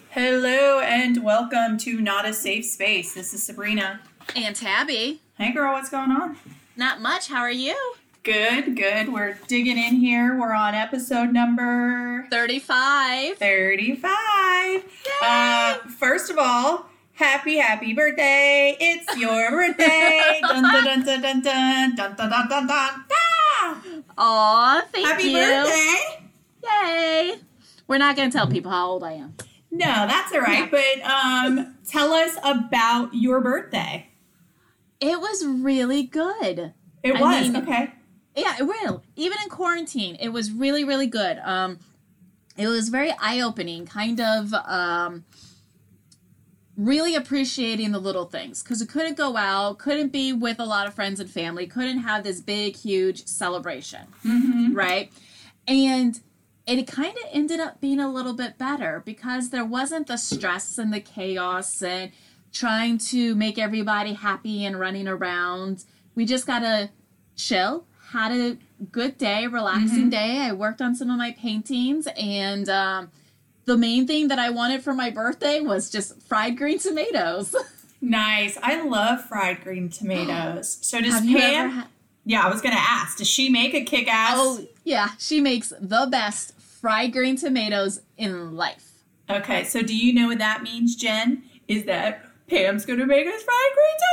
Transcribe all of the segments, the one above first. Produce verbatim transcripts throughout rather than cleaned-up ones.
Hello and welcome to Not a Safe Space. This is Sabrina. And Tabby. Hey girl, what's going on? Not much. How are you? Good, good. We're digging in here. We're on episode number thirty-five. thirty-five. Yay! Uh, first of all, happy, happy birthday. It's your birthday. Dun dun dun dun dun dun dun dun dun dun dun. Aw, thank Happy you. birthday. Yay. We're not going to tell people how old I am. No, that's all right. No. But um, tell us about your birthday. It was really good. It I was, mean, okay. Yeah, it will. Even in quarantine, it was really, really good. Um, it was very eye-opening, kind of um, really appreciating the little things. Because we couldn't go out, couldn't be with a lot of friends and family, couldn't have this big, huge celebration, Mm-hmm. right? And it kind of ended up being a little bit better because there wasn't the stress and the chaos and trying to make everybody happy and running around. We just got to chill, had a good day, relaxing Mm-hmm. day. I worked on some of my paintings, and um, the main thing that I wanted for my birthday was just fried green tomatoes. Nice. I love fried green tomatoes. So does Have you Pam... ever had... Yeah, I was going to ask, does she make a kick-ass... Oh, yeah. She makes the best fried green tomatoes in life. Okay, so do you know what that means, Jen? Is that Pam's going to make us fried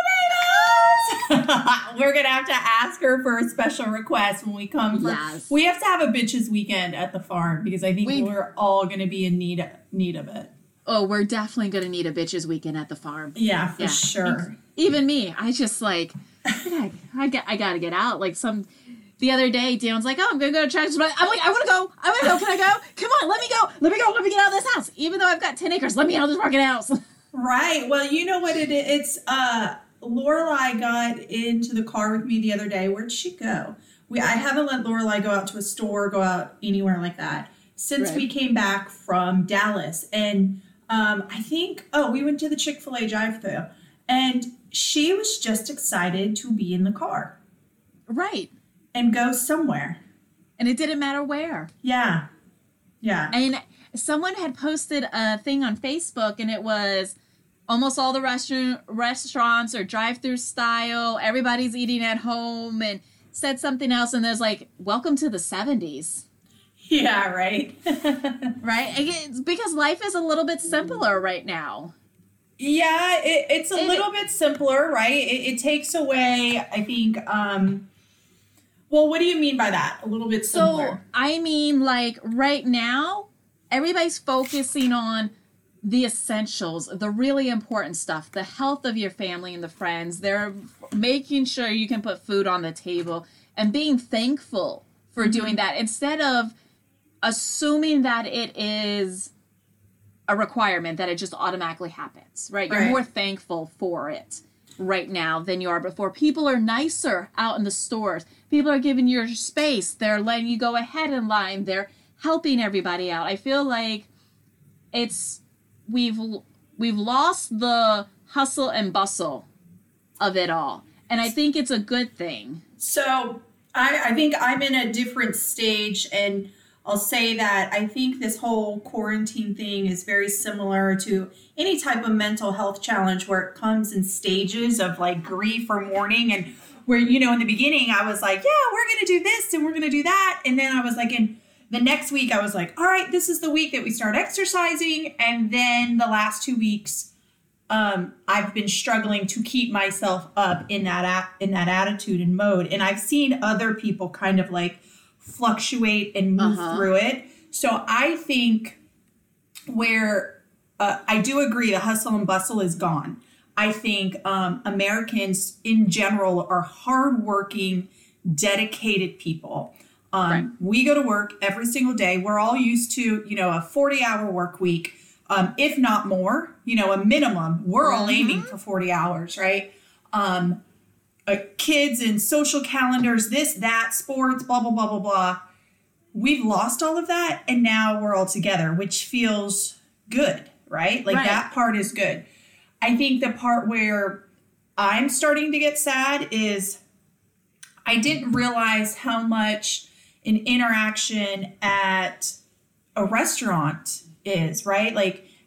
green tomatoes? We're going to have to ask her for a special request when we come. For, Yes. We have to have a bitches weekend at the farm because I think We- we're all going to be in need, need of it. Oh, we're definitely going to need a bitches weekend at the farm. Yeah, for Yeah. sure. Even me, I just like, I, I, got, I gotta get out. Like some, the other day, Dan's like, oh, I'm gonna go to Tractor Supply. I'm like, I wanna go. I wanna go. Can I go? Come on, let me go. Let me go. Let me get out of this house. Even though I've got ten acres, let me out of this market house. Right. Well, you know what it is? It's, uh, Lorelai got into the car with me the other day. Where'd she go? We I haven't let Lorelai go out to a store, go out anywhere like that since Right. we came back from Dallas. And um, I think, oh, we went to the Chick-fil-A drive-thru. And she was just excited to be in the car Right. and go somewhere. And it didn't matter where. Yeah. Yeah. And someone had posted a thing on Facebook, and it was almost all the restaurant restaurants are drive-through style. Everybody's eating at home, and said something else, and there's like, welcome to the seventies. Yeah, right. Right? It's because life is a little bit simpler right now. Yeah, it, it's a It- little bit simpler, right? It, it takes away, I think, um, well, what do you mean by that? A little bit So, simpler. I mean, like, right now, everybody's focusing on the essentials, the really important stuff, the health of your family and the friends. They're making sure you can put food on the table and being thankful for Mm-hmm. doing that instead of assuming that it is a requirement, that it just automatically happens, right? You're Right. more thankful for it right now than you are before. People are nicer out in the stores. People are giving you your space. They're letting you go ahead in line. They're helping everybody out. I feel like it's we've we've lost the hustle and bustle of it all. And I think it's a good thing. So I, I think I'm in a different stage, and I'll say that I think this whole quarantine thing is very similar to any type of mental health challenge where it comes in stages of like grief or mourning. And where, you know, in the beginning, I was like, yeah, we're going to do this and we're going to do that. And then I was like, in the next week, I was like, all right, this is the week that we start exercising. And then the last two weeks, um, I've been struggling to keep myself up in that a- in that attitude and mode. And I've seen other people kind of like fluctuate and move Uh-huh. through it. So I think where uh, I do agree, the hustle and bustle is gone. I think um, Americans in general are hardworking, dedicated people. Um, Right. We go to work every single day. We're all used to, you know, a forty hour work week, um, if not more, you know, a minimum. We're all Mhm. aiming for forty hours, right? Um, uh, kids and social calendars, this, that, sports, blah, blah, blah, blah, blah. We've lost all of that, and now we're all together, which feels good, right? Like Right. that part is good. I think the part where I'm starting to get sad is I didn't realize how much an interaction at a restaurant is, right? Like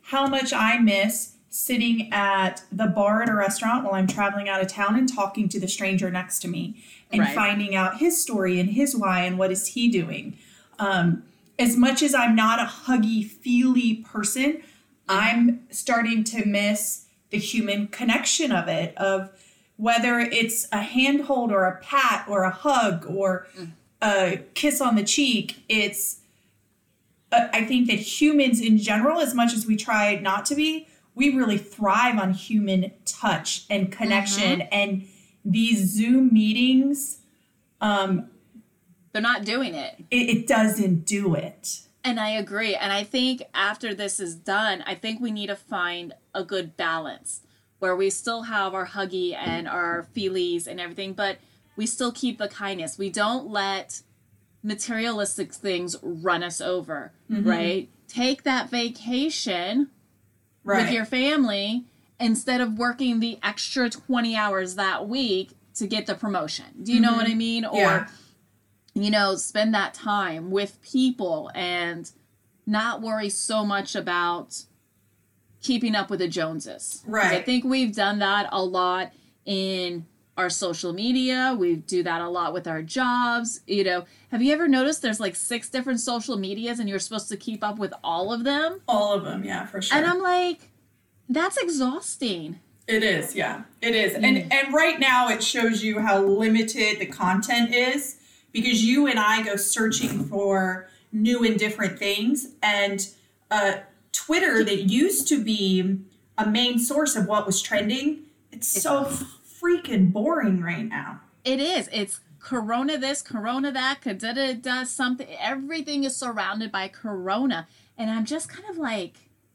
how much I miss sitting at the bar at a restaurant while I'm traveling out of town and talking to the stranger next to me and right. finding out his story and his why and what is he doing. Um, as much as I'm not a huggy, feely person, I'm starting to miss the human connection of it, of whether it's a handhold or a pat or a hug or a kiss on the cheek. It's, uh, I think that humans in general, as much as we try not to be, we really thrive on human touch and connection. Mm-hmm. And these Zoom meetings, um, they're not doing it. it. It doesn't do it. And I agree. And I think after this is done, I think we need to find a good balance where we still have our huggy and our feelies and everything, but we still keep the kindness. We don't let materialistic things run us over, mm-hmm. right? Take that vacation right. with your family instead of working the extra twenty hours that week to get the promotion. Do you mm-hmm. know what I mean? Or, yeah. you know, spend that time with people and not worry so much about keeping up with the Joneses. Right. I think we've done that a lot in our social media. We do that a lot with our jobs. You know, have you ever noticed there's like six different social medias and you're supposed to keep up with all of them? All of them, yeah, for sure. And I'm like, that's exhausting. It is, yeah, it is. Mm. And and right now it shows you how limited the content is because you and I go searching for new and different things. And uh, Twitter, that used to be a main source of what was trending, it's so freaking boring right now. It is. It's Corona this, Corona that, da da da something. Everything is surrounded by Corona. And I'm just kind of like,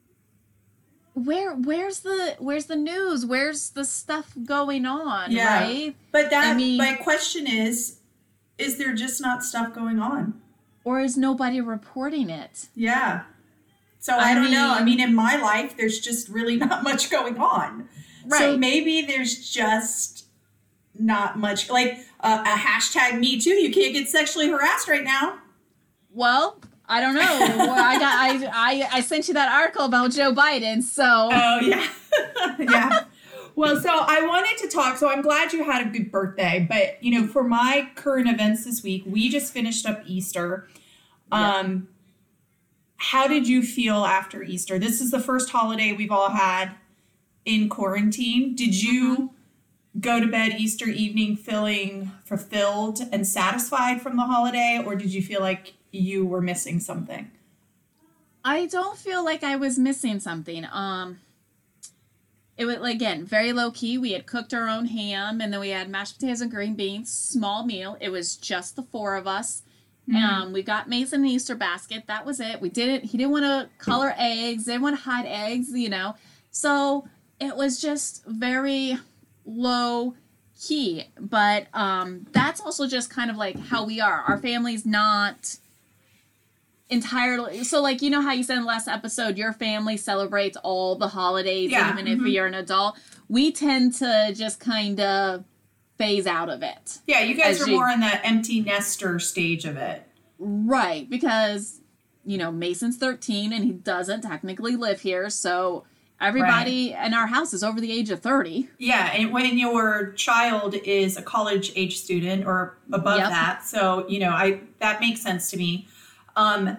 Where where's the where's the news? Where's the stuff going on? Yeah. Right? But that I mean, my question is, is there just not stuff going on? Or is nobody reporting it? Yeah. So I, I don't mean, know. I mean, in my life, there's just really not much going on. Right. So maybe there's just not much, like uh, a hashtag me too. You can't get sexually harassed right now. Well, I don't know. Well, I got I, I I sent you that article about Joe Biden, so. Oh, yeah. yeah. Well, so I wanted to talk. So I'm glad you had a good birthday. But, you know, for my current events this week, we just finished up Easter. Um, yeah. How did you feel after Easter? This is the first holiday we've all had in quarantine. Did you mm-hmm. go to bed Easter evening feeling fulfilled and satisfied from the holiday? Or did you feel like you were missing something? I don't feel like I was missing something. Um, it was, again, very low key. We had cooked our own ham, and then we had mashed potatoes and green beans. Small meal. It was just the four of us. Mm-hmm. Um, we got Mason an Easter basket. That was it. We didn't. He didn't want to color eggs. Didn't want to hide eggs. You know. So it was just very low key. But um, that's also just kind of like how we are. Our family's not entirely, so like, you know how you said in the last episode your family celebrates all the holidays, yeah. even mm-hmm. if you're an adult. We tend to just kind of phase out of it. Yeah, you guys are you, more in the empty nester stage of it, right? Because, you know, Mason's thirteen and he doesn't technically live here, so everybody right. in our house is over the age of thirty. Yeah, and when your child is a college age student or above yep. that, so, you know, I that makes sense to me. Um,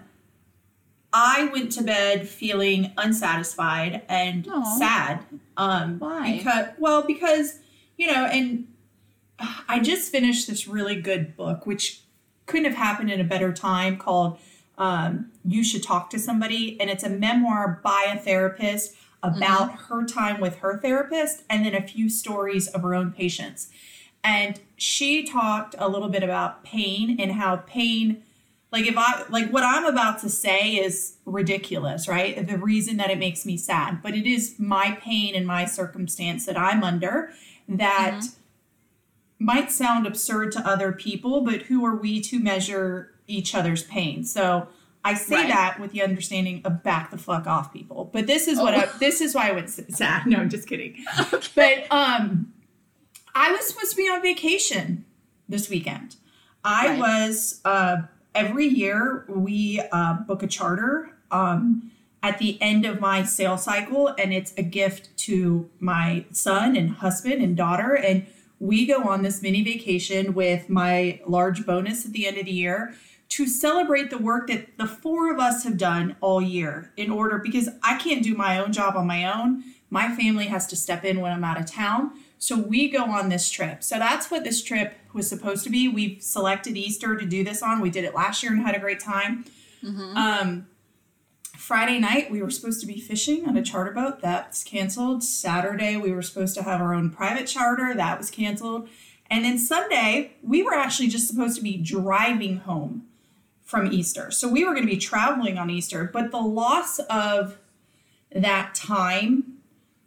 I went to bed feeling unsatisfied and Aww. sad. Um, Why? Because, well, because, you know, and I just finished this really good book, which couldn't have happened in a better time, called um, You Should Talk to Somebody. And it's a memoir by a therapist about mm-hmm. her time with her therapist and then a few stories of her own patients. And she talked a little bit about pain and how pain... Like if I, like what I'm about to say is ridiculous, right? The reason that it makes me sad, but it is my pain and my circumstance that I'm under that mm-hmm. might sound absurd to other people, but who are we to measure each other's pain? So I say right. that with the understanding of back the fuck off, people. But this is oh. what I, this is why I went sad. No, I'm just kidding. Okay. But um, I was supposed to be on vacation this weekend. I right. was, uh, Every year we uh, book a charter um, at the end of my sales cycle, and it's a gift to my son and husband and daughter. And we go on this mini vacation with my large bonus at the end of the year to celebrate the work that the four of us have done all year in order, because I can't do my own job on my own. My family has to step in when I'm out of town. So we go on this trip. So that's what this trip was supposed to be. We've selected Easter to do this on. We did it last year and had a great time. Mm-hmm. Um, Friday night, we were supposed to be fishing on a charter boat. That's canceled. Saturday, we were supposed to have our own private charter. That was canceled. And then Sunday, we were actually just supposed to be driving home from Easter. So we were going to be traveling on Easter. But the loss of that time,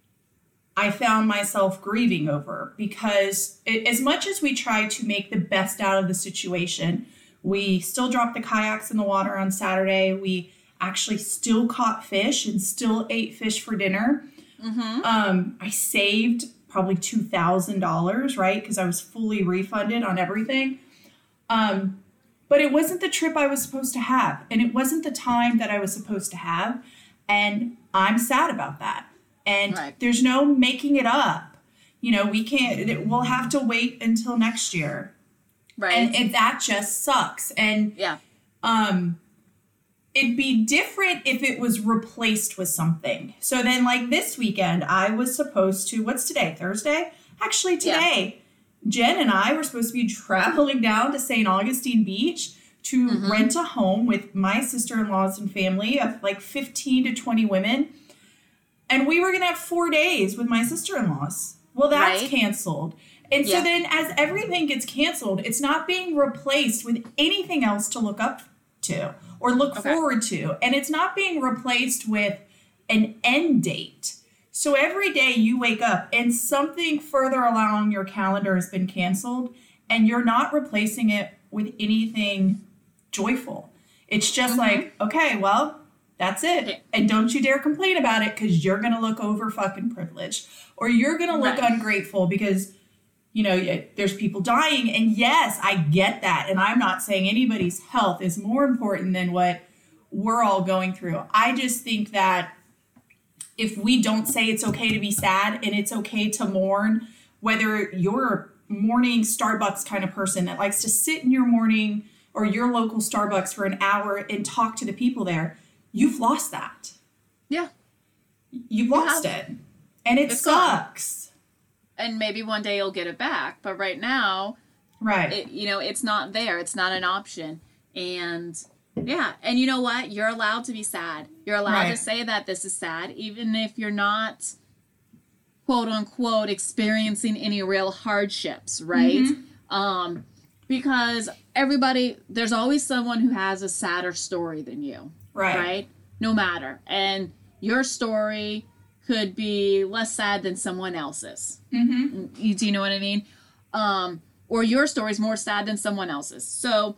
I found myself grieving over, because it, as much as we tried to make the best out of the situation, we still dropped the kayaks in the water on Saturday. We actually still caught fish and still ate fish for dinner. Mm-hmm. Um, I saved probably two thousand dollars, right? Because I was fully refunded on everything. Um, but it wasn't the trip I was supposed to have. And it wasn't the time that I was supposed to have. And I'm sad about that. And right. There's no making it up. You know, we can't, we'll have to wait until next year. Right. And, and that just sucks. And yeah. Um, it'd be different if it was replaced with something. So then, like this weekend, I was supposed to, what's today? Thursday? Actually, today, yeah. Jen and I were supposed to be traveling down to Saint Augustine Beach to mm-hmm. rent a home with my sister-in-laws and family of like fifteen to twenty women. And we were going to have four days with my sister-in-laws. Well, that's right. canceled. And yeah. so then as everything gets canceled, it's not being replaced with anything else to look up to or look okay. forward to. And it's not being replaced with an end date. So every day you wake up and something further along your calendar has been canceled, and you're not replacing it with anything joyful. It's just mm-hmm. like, okay, well, that's it. Okay. And don't you dare complain about it, because you're going to look over fucking privileged, or you're going to look right. ungrateful because, you know, there's people dying. And yes, I get that. And I'm not saying anybody's health is more important than what we're all going through. I just think that if we don't say it's okay to be sad and it's okay to mourn, whether you're a morning Starbucks kind of person that likes to sit in your morning or your local Starbucks for an hour and talk to the people there, you've lost that. Yeah. You've lost you it. And it it's sucks. Gone. And maybe one day you'll get it back. But right now, right? It, you know, it's not there. It's not an option. And yeah. And you know what? You're allowed to be sad. You're allowed right. to say that this is sad, even if you're not, quote unquote, experiencing any real hardships, right? Mm-hmm. Um, because everybody, there's always someone who has a sadder story than you. Right. Right? No matter. And your story could be less sad than someone else's. Mm-hmm. You, do you know what I mean? Um, or your story is more sad than someone else's. So,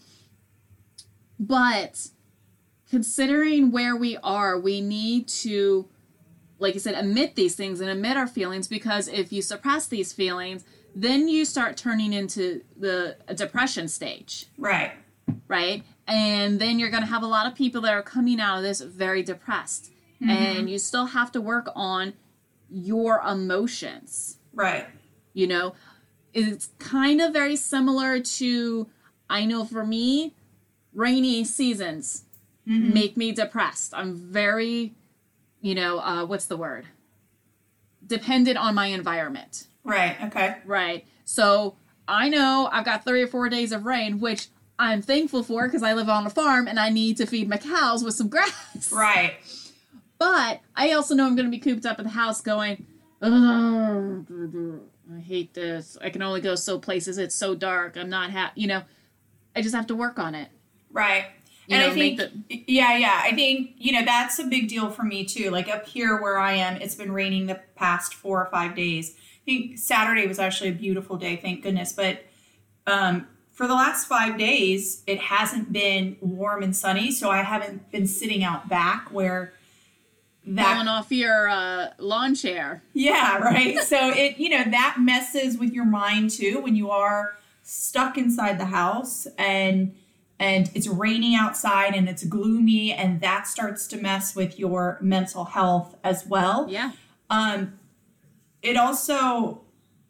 but considering where we are, we need to, like I said, admit these things and admit our feelings, because if you suppress these feelings, then you start turning into the depression stage. Right. Right? And then you're going to have a lot of people that are coming out of this very depressed. Mm-hmm. And you still have to work on your emotions. Right. You know, it's kind of very similar to, I know for me, rainy seasons mm-hmm. make me depressed. I'm very, you know, uh, what's the word? Dependent on my environment. Right. Okay. Right. So I know I've got three or four days of rain, which I'm thankful for because I live on a farm and I need to feed my cows with some grass. Right. But I also know I'm going to be cooped up in the house going, I hate this. I can only go so places. It's so dark. I'm not happy. You know, I just have to work on it. Right. You and know, I think, the- yeah, yeah. I think, you know, that's a big deal for me too. Like up here where I am, it's been raining the past four or five days. I think Saturday was actually a beautiful day, thank goodness. But um, for the last five days, it hasn't been warm and sunny. So I haven't been sitting out back where that falling off your uh, lawn chair. Yeah, right. So it, you know, that messes with your mind too when you are stuck inside the house and and it's raining outside and it's gloomy, and that starts to mess with your mental health as well. Yeah. Um, it also,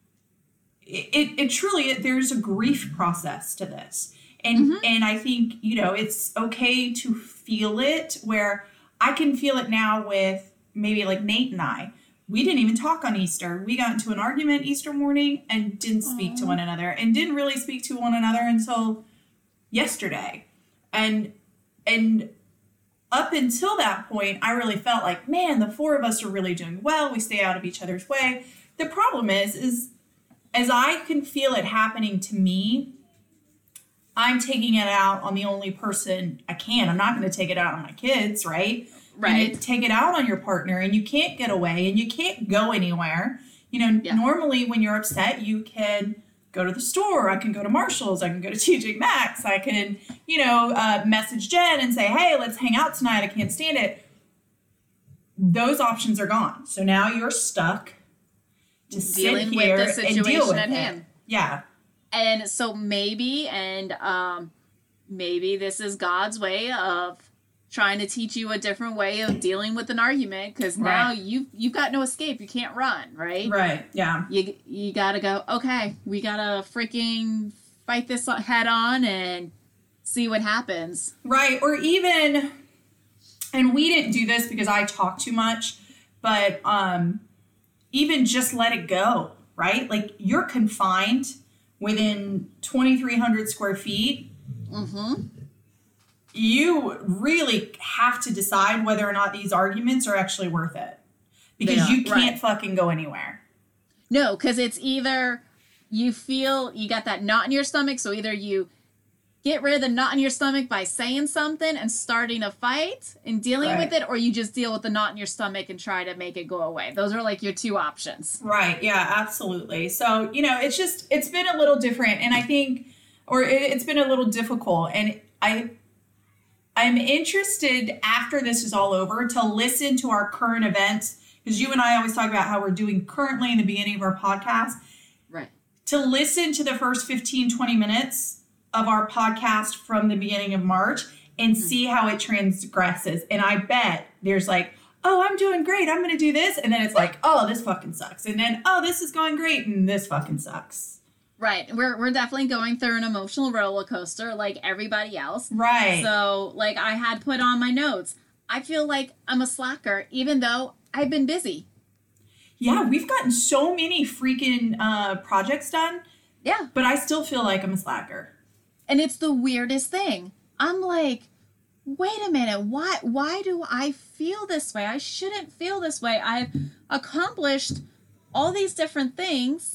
it, it truly, there's a grief process to this. And, mm-hmm. and I think, you know, it's okay to feel it, where I can feel it now with maybe like Nate and I. We didn't even talk on Easter. We got into an argument Easter morning and didn't speak Aww. to one another, and didn't really speak to one another until yesterday. And and up until that point, I really felt like, man, the four of us are really doing well. We stay out of each other's way. The problem is, is as I can feel it happening to me, I'm taking it out on the only person I can. I'm not going to take it out on my kids, right? Right. You take it out on your partner, and you can't get away, and you can't go anywhere. You know, yeah. normally when you're upset, you can go to the store. I can go to Marshall's. I can go to T J Maxx. I can, you know, uh, message Jen and say, hey, let's hang out tonight. I can't stand it. Those options are gone. So now you're stuck to dealing sit here with the situation and deal with at it. hand. Yeah. And so maybe, and um, maybe this is God's way of trying to teach you a different way of dealing with an argument, because now right. you you've got no escape. You can't run, right? Right. Yeah. You you gotta go. Okay, we gotta freaking fight this head on and see what happens. Right. Or even, and we didn't do this because I talk too much, but um, even just let it go. Right. Like, you're confined within twenty-three hundred square feet. Mm-hmm. You really have to decide whether or not these arguments are actually worth it, because you can't right. fucking go anywhere. No, because it's either you feel you got that knot in your stomach, so either you get rid of the knot in your stomach by saying something and starting a fight and dealing right. with it, or you just deal with the knot in your stomach and try to make it go away. Those are like your two options. Right. Yeah, absolutely. So, you know, it's just, it's been a little different, and I think, or it, it's been a little difficult, and I... I'm interested, after this is all over, to listen to our current events, because you and I always talk about how we're doing currently in the beginning of our podcast. Right. To listen to the first fifteen, twenty minutes of our podcast from the beginning of March and mm-hmm. see how it transgresses. And I bet there's like, oh, I'm doing great. I'm going to do this. And then it's like, oh, this fucking sucks. And then, oh, this is going great. And this fucking sucks. Right. We're we're definitely going through an emotional roller coaster like everybody else. Right. So, like, I had put on my notes, I feel like I'm a slacker, even though I've been busy. Yeah, we've gotten so many freaking uh, projects done. Yeah. But I still feel like I'm a slacker. And it's the weirdest thing. I'm like, wait a minute, why why do I feel this way? I shouldn't feel this way. I've accomplished all these different things,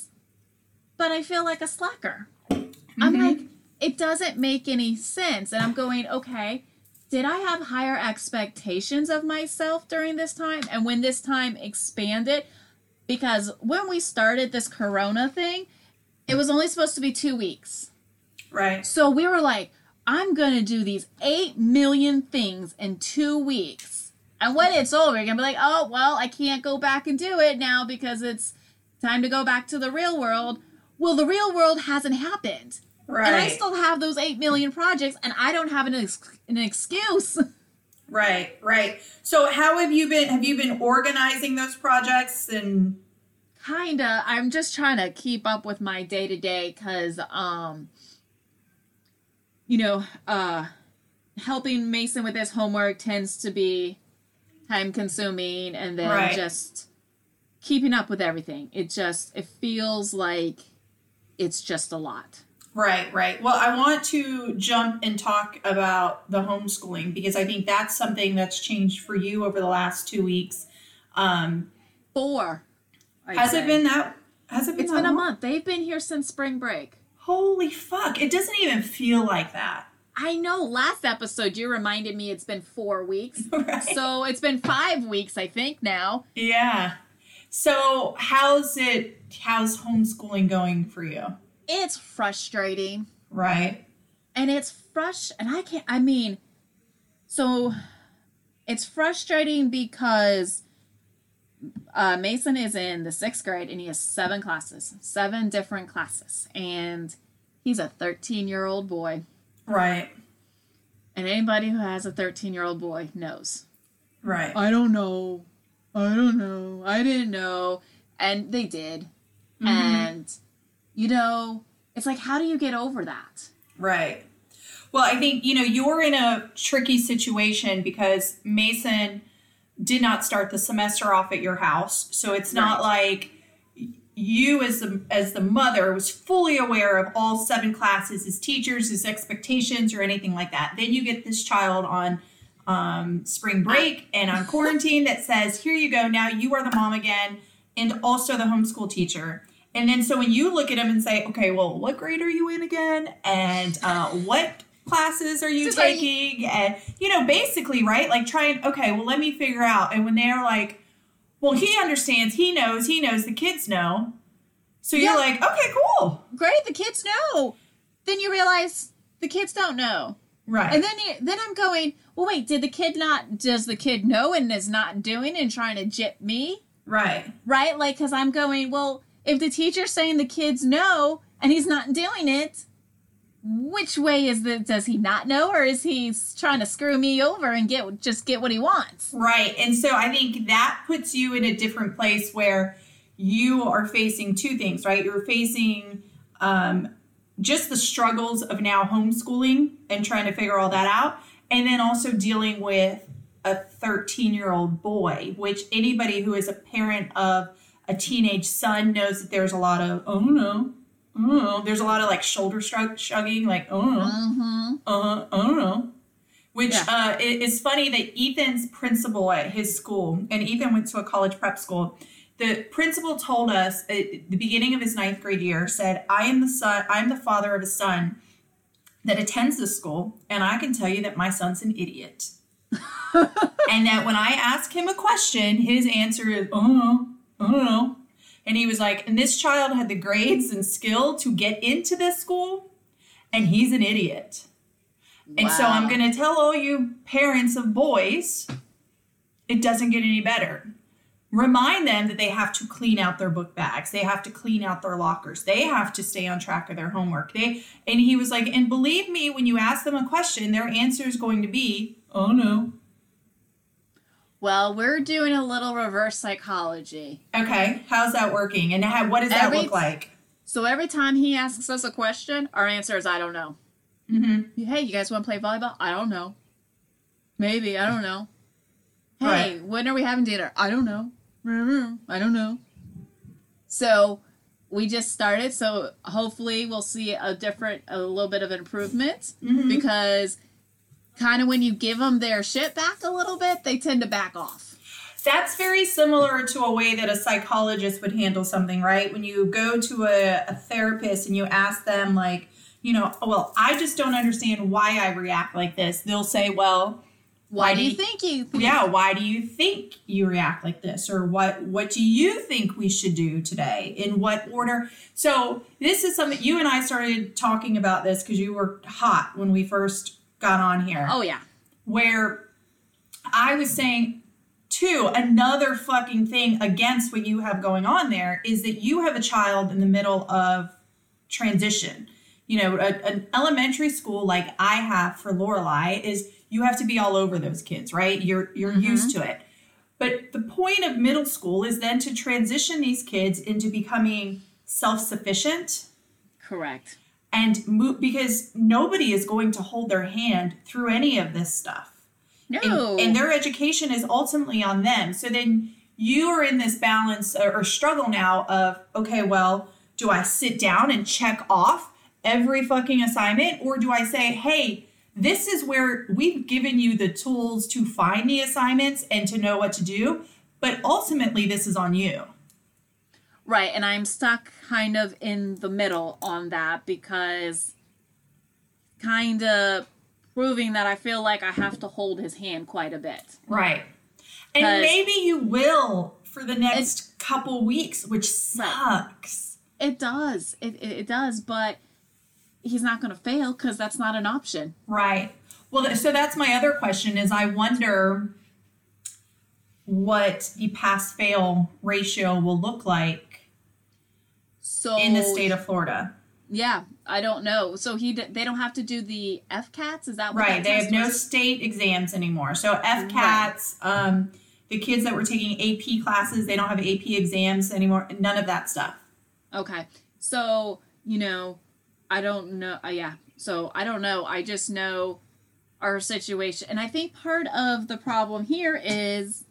but I feel like a slacker. Mm-hmm. I'm like, it doesn't make any sense. And I'm going, okay, did I have higher expectations of myself during this time? And when this time expanded, because when we started this Corona thing, it was only supposed to be two weeks. Right. So we were like, I'm going to do these eight million things in two weeks. And when it's over, you're going to be like, oh, well, I can't go back and do it now because it's time to go back to the real world. Well, the real world hasn't happened. Right. And I still have those eight million projects, and I don't have an, ex- an excuse. Right, right. So how have you been, have you been organizing those projects? And Kinda. I'm just trying to keep up with my day-to-day because, um, you know, uh, helping Mason with his homework tends to be time-consuming, and then right. just keeping up with everything. It just, it feels like it's just a lot. Right, right. Well, I want to jump and talk about the homeschooling, because I think that's something that's changed for you over the last two weeks. Um, Four. I'd has say. it been that? Has it been? It's that been long? a month. They've been here since spring break. Holy fuck! It doesn't even feel like that. I know. Last episode, you reminded me it's been four weeks. Right. So it's been five weeks, I think, now. Yeah. So how's it? How's homeschooling going for you? It's frustrating. Right. And it's frust- and I can't, I mean, so it's frustrating because uh, Mason is in the sixth grade and he has seven classes, seven different classes. And he's a thirteen-year-old boy. Right. And anybody who has a thirteen-year-old boy knows. Right. I don't know. I don't know. I didn't know. And they did. Mm-hmm. And, you know, it's like, how do you get over that? Right. Well, I think, you know, you're in a tricky situation because Mason did not start the semester off at your house. So it's not right. like you as the, as the mother was fully aware of all seven classes, his teachers, his expectations, or anything like that. Then you get this child on um, spring break and on quarantine that says, here you go. Now you are the mom again, and also the homeschool teacher. And then so when you look at him and say, okay, well, what grade are you in again? And uh, what classes are you taking? And, you know, basically, right? Like trying, okay, well, let me figure out. And when they're like, well, he understands, he knows, he knows, the kids know. So you're yeah. like, okay, cool. Great, the kids know. Then you realize the kids don't know. Right. And then you, then I'm going, well, wait, did the kid not, does the kid know and is not doing and trying to jip me? Right. Right? Like, because I'm going, well, if the teacher's saying the kids know and he's not doing it, which way is the, does he not know, or is he trying to screw me over and get just get what he wants? Right. And so I think that puts you in a different place where you are facing two things, right? You're facing um, just the struggles of now homeschooling and trying to figure all that out. And then also dealing with a thirteen-year-old boy, which anybody who is a parent of a teenage son knows that there's a lot of, oh no, oh, there's a lot of like shoulder shrug, shrugging, like, oh no, mm-hmm. uh, I don't know. Which yeah. uh, it, it's funny that Ethan's principal at his school, and Ethan went to a college prep school, the principal told us at the beginning of his ninth grade year, said, I am the son, I'm the father of a son that attends this school, and I can tell you that my son's an idiot. And that when I ask him a question, his answer is, oh, I don't know. And he was like, and this child had the grades and skill to get into this school, and he's an idiot. Wow. And so I'm going to tell all you parents of boys, it doesn't get any better. Remind them that they have to clean out their book bags. They have to clean out their lockers. They have to stay on track of their homework. They And he was like, and believe me, when you ask them a question, their answer is going to be, oh no. Well, we're doing a little reverse psychology. Okay. How's that working? And how, what does that every, look like? So every time he asks us a question, our answer is, I don't know. Mm-hmm. Hey, you guys want to play volleyball? I don't know. Maybe. I don't know. Hey, right. When are we having dinner? I don't know. I don't know. So we just started. So hopefully we'll see a different, a little bit of an improvement. Mm-hmm. Because kind of when you give them their shit back a little bit, they tend to back off. That's very similar to a way that a psychologist would handle something, right? When you go to a, a therapist and you ask them, like, you know, well, I just don't understand why I react like this. They'll say, well, why, why do you think you think? Yeah, why do you think you react like this? Or what, what do you think we should do today? In what order? So this is something, you and I started talking about this because you were hot when we first got on here. Oh, yeah. Where I was saying, too, another fucking thing against what you have going on there is that you have a child in the middle of transition. You know, a, an elementary school like I have for Lorelai is you have to be all over those kids, right? You're you're mm-hmm. used to it. But the point of middle school is then to transition these kids into becoming self-sufficient. Correct. And move, because nobody is going to hold their hand through any of this stuff. No. And, and their education is ultimately on them. So then you are in this balance or, or struggle now of, okay, well, do I sit down and check off every fucking assignment? Or do I say, hey, this is where we've given you the tools to find the assignments and to know what to do, but ultimately this is on you. Right, and I'm stuck kind of in the middle on that because kind of proving that I feel like I have to hold his hand quite a bit. Right. And maybe you will for the next couple weeks, which sucks. Right. It does. It, it, it does, but he's not going to fail because that's not an option. Right. Well, so that's my other question is I wonder what the pass-fail ratio will look like so in the state of Florida. Yeah, I don't know. So he d- they don't have to do the F CATs? Is that what Right. that They test have no was? state exams anymore. So F CATs, right. um, the kids that were taking A P classes, they don't have A P exams anymore. None of that stuff. Okay. So, you know, I don't know. Uh, yeah. So I don't know. I just know our situation. And I think part of the problem here is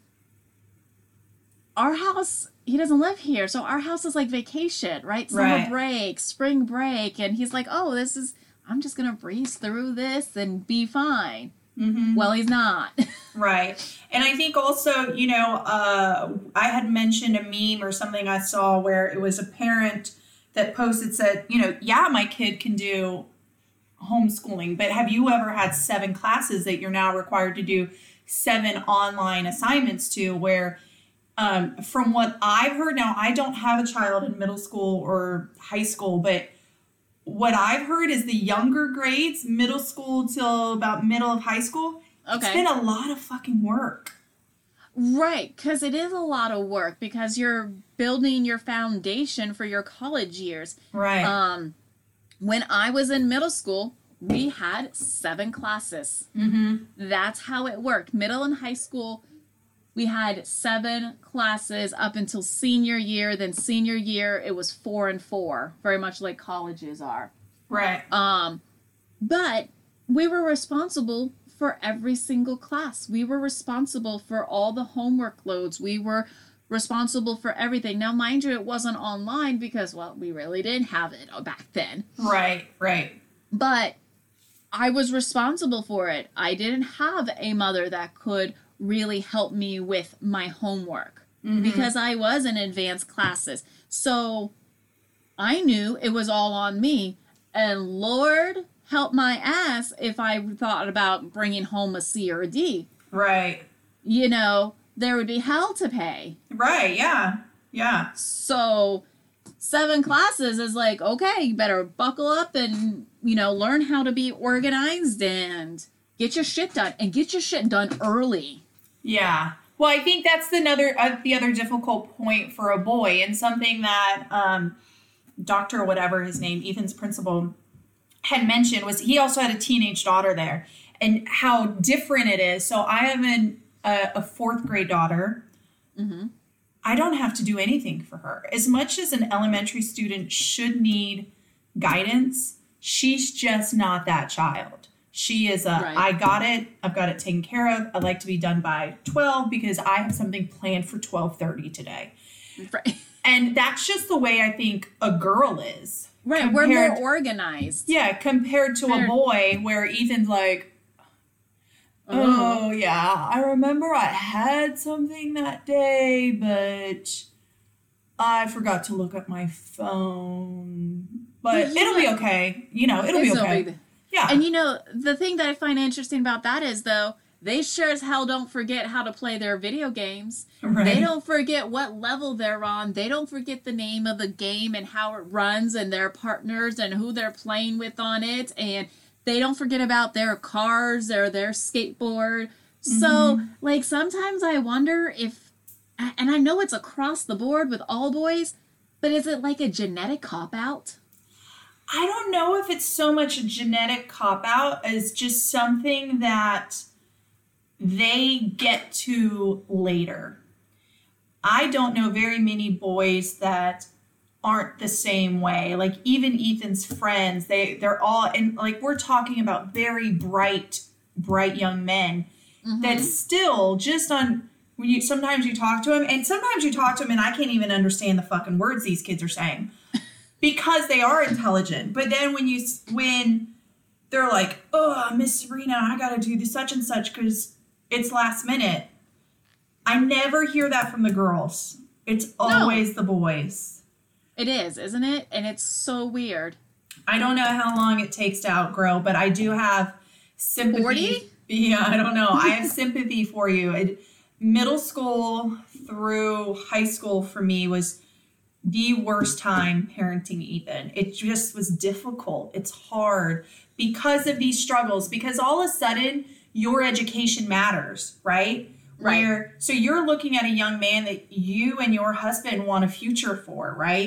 our house, he doesn't live here. So our house is like vacation, right? Summer Right. break, spring break. And he's like, oh, this is, I'm just going to breeze through this and be fine. Mm-hmm. Well, he's not. Right. And I think also, you know, uh, I had mentioned a meme or something I saw where it was a parent that posted, said, you know, yeah, my kid can do homeschooling, but have you ever had seven classes that you're now required to do seven online assignments to, where um, from what I've heard, now I don't have a child in middle school or high school, but what I've heard is the younger grades, middle school till about middle of high school, Okay. It's been a lot of fucking work. Right, because it is a lot of work because you're building your foundation for your college years. Right. Um, when I was in middle school, we had seven classes. Mm-hmm. That's how it worked. Middle and high school, we had seven classes up until senior year. Then senior year, it was four and four, very much like colleges are. Right. Um, but we were responsible for every single class. We were responsible for all the homework loads. We were responsible for everything. Now, mind you, it wasn't online because, well, we really didn't have it back then. Right, right. But I was responsible for it. I didn't have a mother that could really help me with my homework mm-hmm. because I was in advanced classes. So I knew it was all on me. And Lord help my ass if I thought about bringing home a C or a D. Right. You know, there would be hell to pay. Right, yeah. Yeah. So seven classes is like, okay, you better buckle up and, you know, learn how to be organized and get your shit done and get your shit done early. Yeah. Well, I think that's another uh, the other difficult point for a boy, and something that um, Doctor whatever his name, Ethan's principal, had mentioned was he also had a teenage daughter there, and how different it is. So I have an, a, a fourth grade daughter. Mm-hmm. I don't have to do anything for her. As much as an elementary student should need guidance, she's just not that child. She is a, right. I got it. I've got it taken care of. I'd like to be done by twelve because I have something planned for twelve thirty today. Right. And that's just the way I think a girl is. Right. Compared, we're more organized. Yeah. Compared to compared. a boy where Ethan's like, oh, yeah, I remember I had something that day, but I forgot to look at my phone. But yeah. it'll be okay. You know, it'll it's be okay. No yeah. And, you know, the thing that I find interesting about that is, though, they sure as hell don't forget how to play their video games. Right. They don't forget what level they're on. They don't forget the name of the game and how it runs and their partners and who they're playing with on it. And they don't forget about their cars or their skateboard. Mm-hmm. So, like, sometimes I wonder if, and I know it's across the board with all boys, but is it like a genetic cop-out? I don't know if it's so much a genetic cop-out as just something that they get to later. I don't know very many boys that aren't the same way. Like even Ethan's friends, they, they're all, and like we're talking about very bright, bright young men mm-hmm. that still just on, when you, sometimes you talk to them and sometimes you talk to them and I can't even understand the fucking words these kids are saying because they are intelligent. But then when you, when they're like, oh, Miss Sabrina, I got to do this such and such because it's last minute. I never hear that from the girls. It's always no. the boys. It is, isn't it? And it's so weird. I don't know how long it takes to outgrow, but I do have sympathy. forty? Yeah, I don't know. I have sympathy for you. It, middle school through high school for me was the worst time parenting Ethan. It just was difficult. It's hard because of these struggles, because all of a sudden your education matters, right? Right. Where, so you're looking at a young man that you and your husband want a future for, right?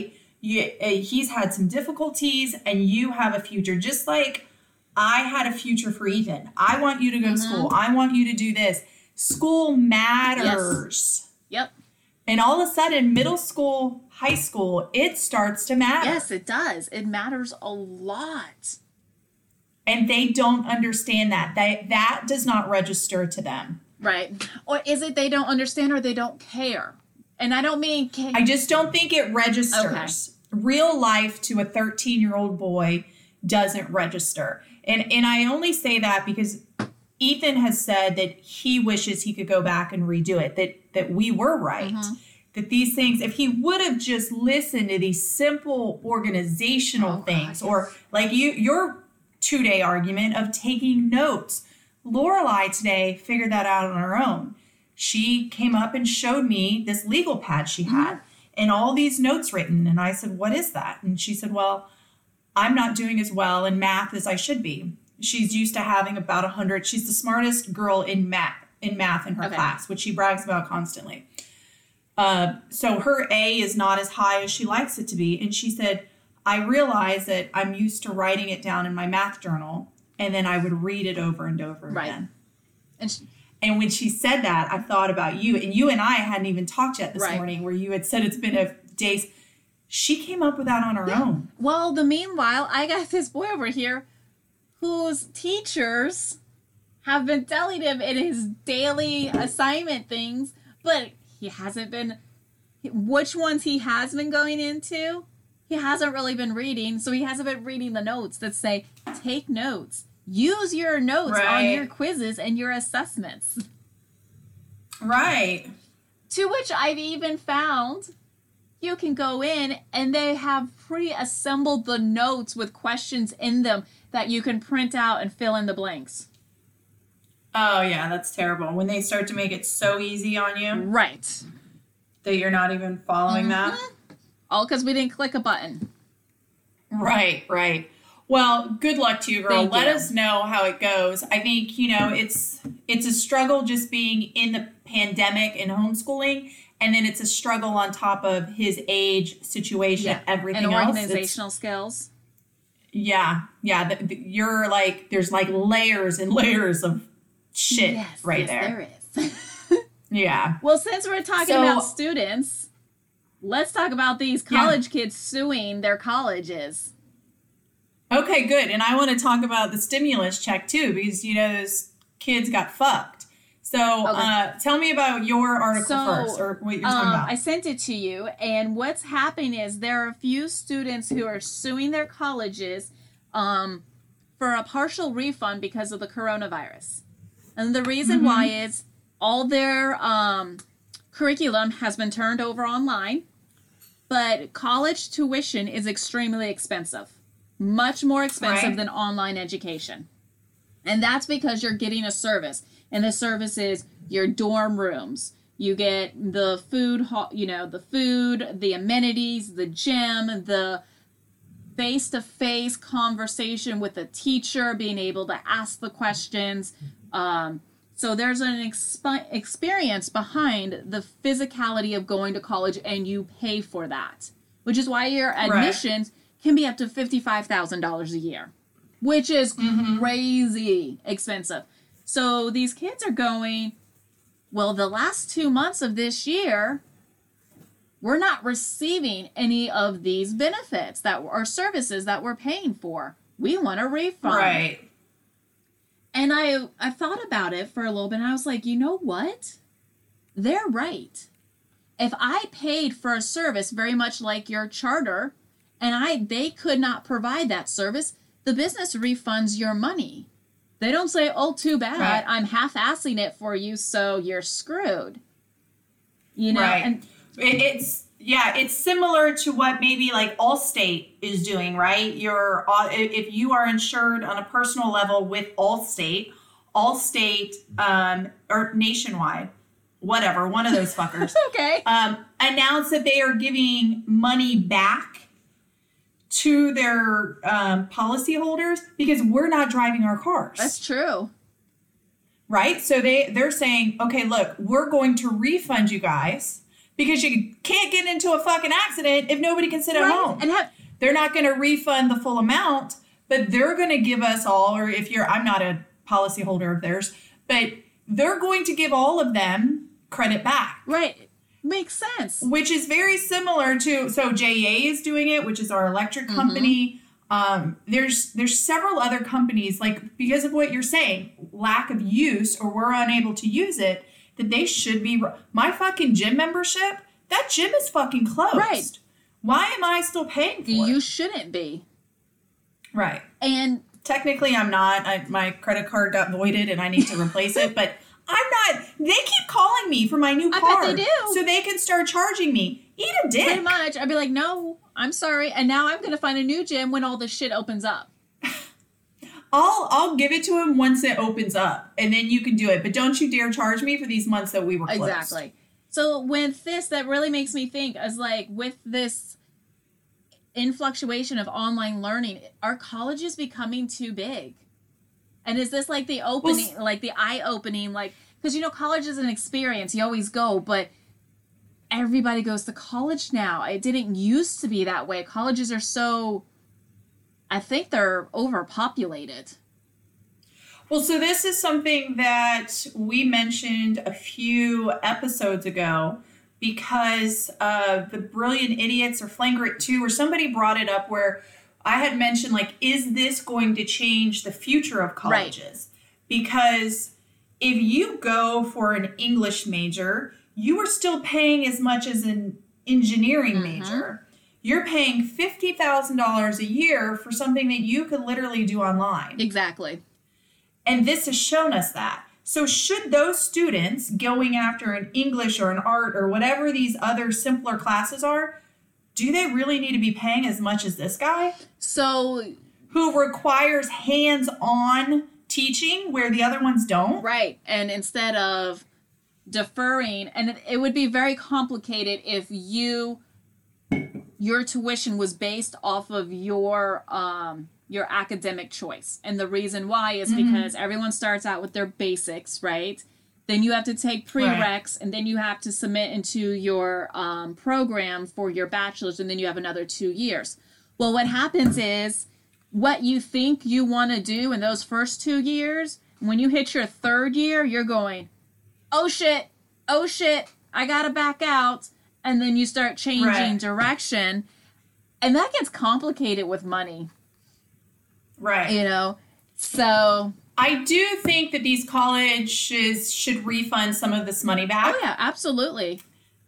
you, uh, he's had some difficulties and you have a future. Just like I had a future for Ethan. I want you to go mm-hmm. to school. I want you to do this. School matters. Yes. Yep. And all of a sudden, middle school, high school, it starts to matter. Yes, it does. It matters a lot. And they don't understand that. They, that does not register to them. Right. Or is it they don't understand or they don't care? And I don't mean... Care. I just don't think it registers. Okay. Real life to a thirteen-year-old boy doesn't register. And, and I only say that because Ethan has said that he wishes he could go back and redo it, that, that we were right. Mm-hmm. That these things, if he would have just listened to these simple organizational oh, things, God, or like you, your two-day argument of taking notes. Lorelai today figured that out on her own. She came up and showed me this legal pad she had mm-hmm. and all these notes written. And I said, what is that? And she said, well, I'm not doing as well in math as I should be. She's used to having about one hundred. She's the smartest girl in math in math in her okay. class, which she brags about constantly. Uh, so her A is not as high as she likes it to be. And she said, I realize that I'm used to writing it down in my math journal, and then I would read it over and over right. again. And she, and when she said that, I thought about you. And you and I hadn't even talked yet this right. morning, where you had said it's been a days. She came up with that on her yeah. own. Well, the meanwhile, I got this boy over here whose teachers have been telling him in his daily assignment things, but he hasn't been, which ones he has been going into, he hasn't really been reading, so he hasn't been reading the notes that say, take notes. Use your notes right. on your quizzes and your assessments. Right. To which I've even found you can go in and they have pre-assembled the notes with questions in them that you can print out and fill in the blanks. Oh, yeah, that's terrible. When they start to make it so easy on you. Right. That you're not even following mm-hmm. that. All because we didn't click a button. Right, right. Well, good luck to you, girl. Thank Let you. us know how it goes. I think, you know, it's it's a struggle just being in the pandemic and homeschooling. And then it's a struggle on top of his age, situation, yeah. everything and else. And organizational it's, skills. Yeah, yeah. The, the, you're like, there's like layers and layers of shit yes, right yes, there. there is. Yeah. Well, since we're talking so, about students, let's talk about these college yeah. kids suing their colleges. Okay, good. And I want to talk about the stimulus check, too, because, you know, those kids got fucked. So okay. uh, tell me about your article so, first, or what you're um, talking about. I sent it to you, and what's happening is there are a few students who are suing their colleges um, for a partial refund because of the coronavirus. And the reason mm-hmm. why is all their um, curriculum has been turned over online, but college tuition is extremely expensive. Much more expensive right. than online education. And that's because you're getting a service. And the service is your dorm rooms. You get the food, you know, the food, the amenities, the gym, the face-to-face conversation with the teacher, being able to ask the questions. Um, so there's an exp- experience behind the physicality of going to college, and you pay for that, which is why your admissions right. can be up to fifty-five thousand dollars a year, which is mm-hmm. crazy expensive. So these kids are going, well, the last two months of this year, we're not receiving any of these benefits that or services that we're paying for. We want a refund. Right. And I, I thought about it for a little bit, and I was like, you know what? They're right. If I paid for a service very much like your charter, and I they could not provide that service, the business refunds your money. They don't say, oh, too bad, right. I'm half-assing it for you, so you're screwed. You know? Right. And it, it's, yeah, it's similar to what maybe like Allstate is doing, right? You're, if you are insured on a personal level with Allstate, Allstate, um, or Nationwide, whatever, one of those fuckers. Okay. Um, announced that they are giving money back to their um, policyholders because we're not driving our cars. That's true. Right? So they, they're saying, okay, look, we're going to refund you guys Because you can't get into a fucking accident if nobody can sit at Right. home. And have, They're not going to refund the full amount, but they're going to give us all, or if you're, I'm not a policyholder of theirs, but they're going to give all of them credit back. right. Makes sense. Which is very similar to, so J A is doing it, which is our electric company. Mm-hmm. Um, there's there's several other companies, like because of what you're saying, lack of use, or we're unable to use it, that they should be, my fucking gym membership, that gym is fucking closed. Right. Why am I still paying for You it? shouldn't be. Right. And Technically, I'm not. I, my credit card got voided and I need to replace it, but I'm not. They keep calling me for my new I card. bet they do. So they can start charging me. Eat a dick. pretty much, I'd be like, no, I'm sorry. And now I'm going to find a new gym when all this shit opens up. I'll I'll give it to him once it opens up, and then you can do it. But don't you dare charge me for these months that we were closed. Exactly. So with this, that really makes me think as like with this influctuation of online learning, are colleges becoming too big? And is this like the opening, Well, like the eye opening, like, because you know, college is an experience. You always go, but everybody goes to college now. It didn't used to be that way. Colleges are so, I think they're overpopulated. Well, so this is something that we mentioned a few episodes ago because uh, the Brilliant Idiots or Flagrant two, or somebody brought it up where I had mentioned, like, is this going to change the future of colleges? Right. Because if you go for an English major, you are still paying as much as an engineering mm-hmm. major. You're paying fifty thousand dollars a year for something that you could literally do online. Exactly. And this has shown us that. So should those students going after an English or an art or whatever these other simpler classes are, do they really need to be paying as much as this guy? So, who requires hands-on teaching where the other ones don't? Right. And instead of deferring, and it, it would be very complicated if you, your tuition was based off of your, um, your academic choice. And the reason why is mm-hmm. because everyone starts out with their basics, right? Then you have to take prereqs, right. and then you have to submit into your um, program for your bachelor's, and then you have another two years. Well, what happens is what you think you want to do in those first two years, when you hit your third year, you're going, oh shit, oh shit, I gotta back out. And then you start changing right. direction. And that gets complicated with money. Right. You know, so I do think that these colleges should refund some of this money back. Oh, yeah, absolutely.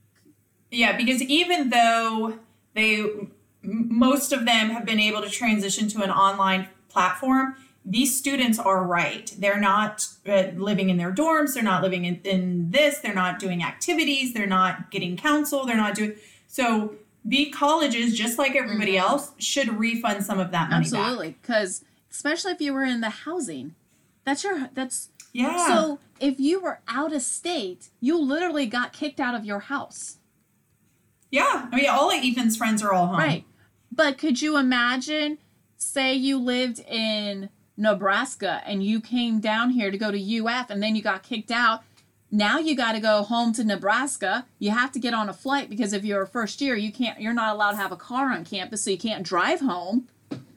Yeah, because even though they, most of them have been able to transition to an online platform, these students are right. They're not uh, living in their dorms. They're not living in, in this. They're not doing activities. They're not getting counsel. They're not doing... So the colleges, just like everybody mm-hmm. else, should refund some of that money absolutely. back. Absolutely, because especially if you were in the housing, that's your... that's Yeah. So if you were out of state, you literally got kicked out of your house. Yeah. I mean, all of Ethan's friends are all home. Right. But could you imagine, say you lived in Nebraska and you came down here to go to U F and then you got kicked out. Now you got to go home to Nebraska. You have to get on a flight because if you're a first year, you can't, you're not allowed to have a car on campus, so you can't drive home.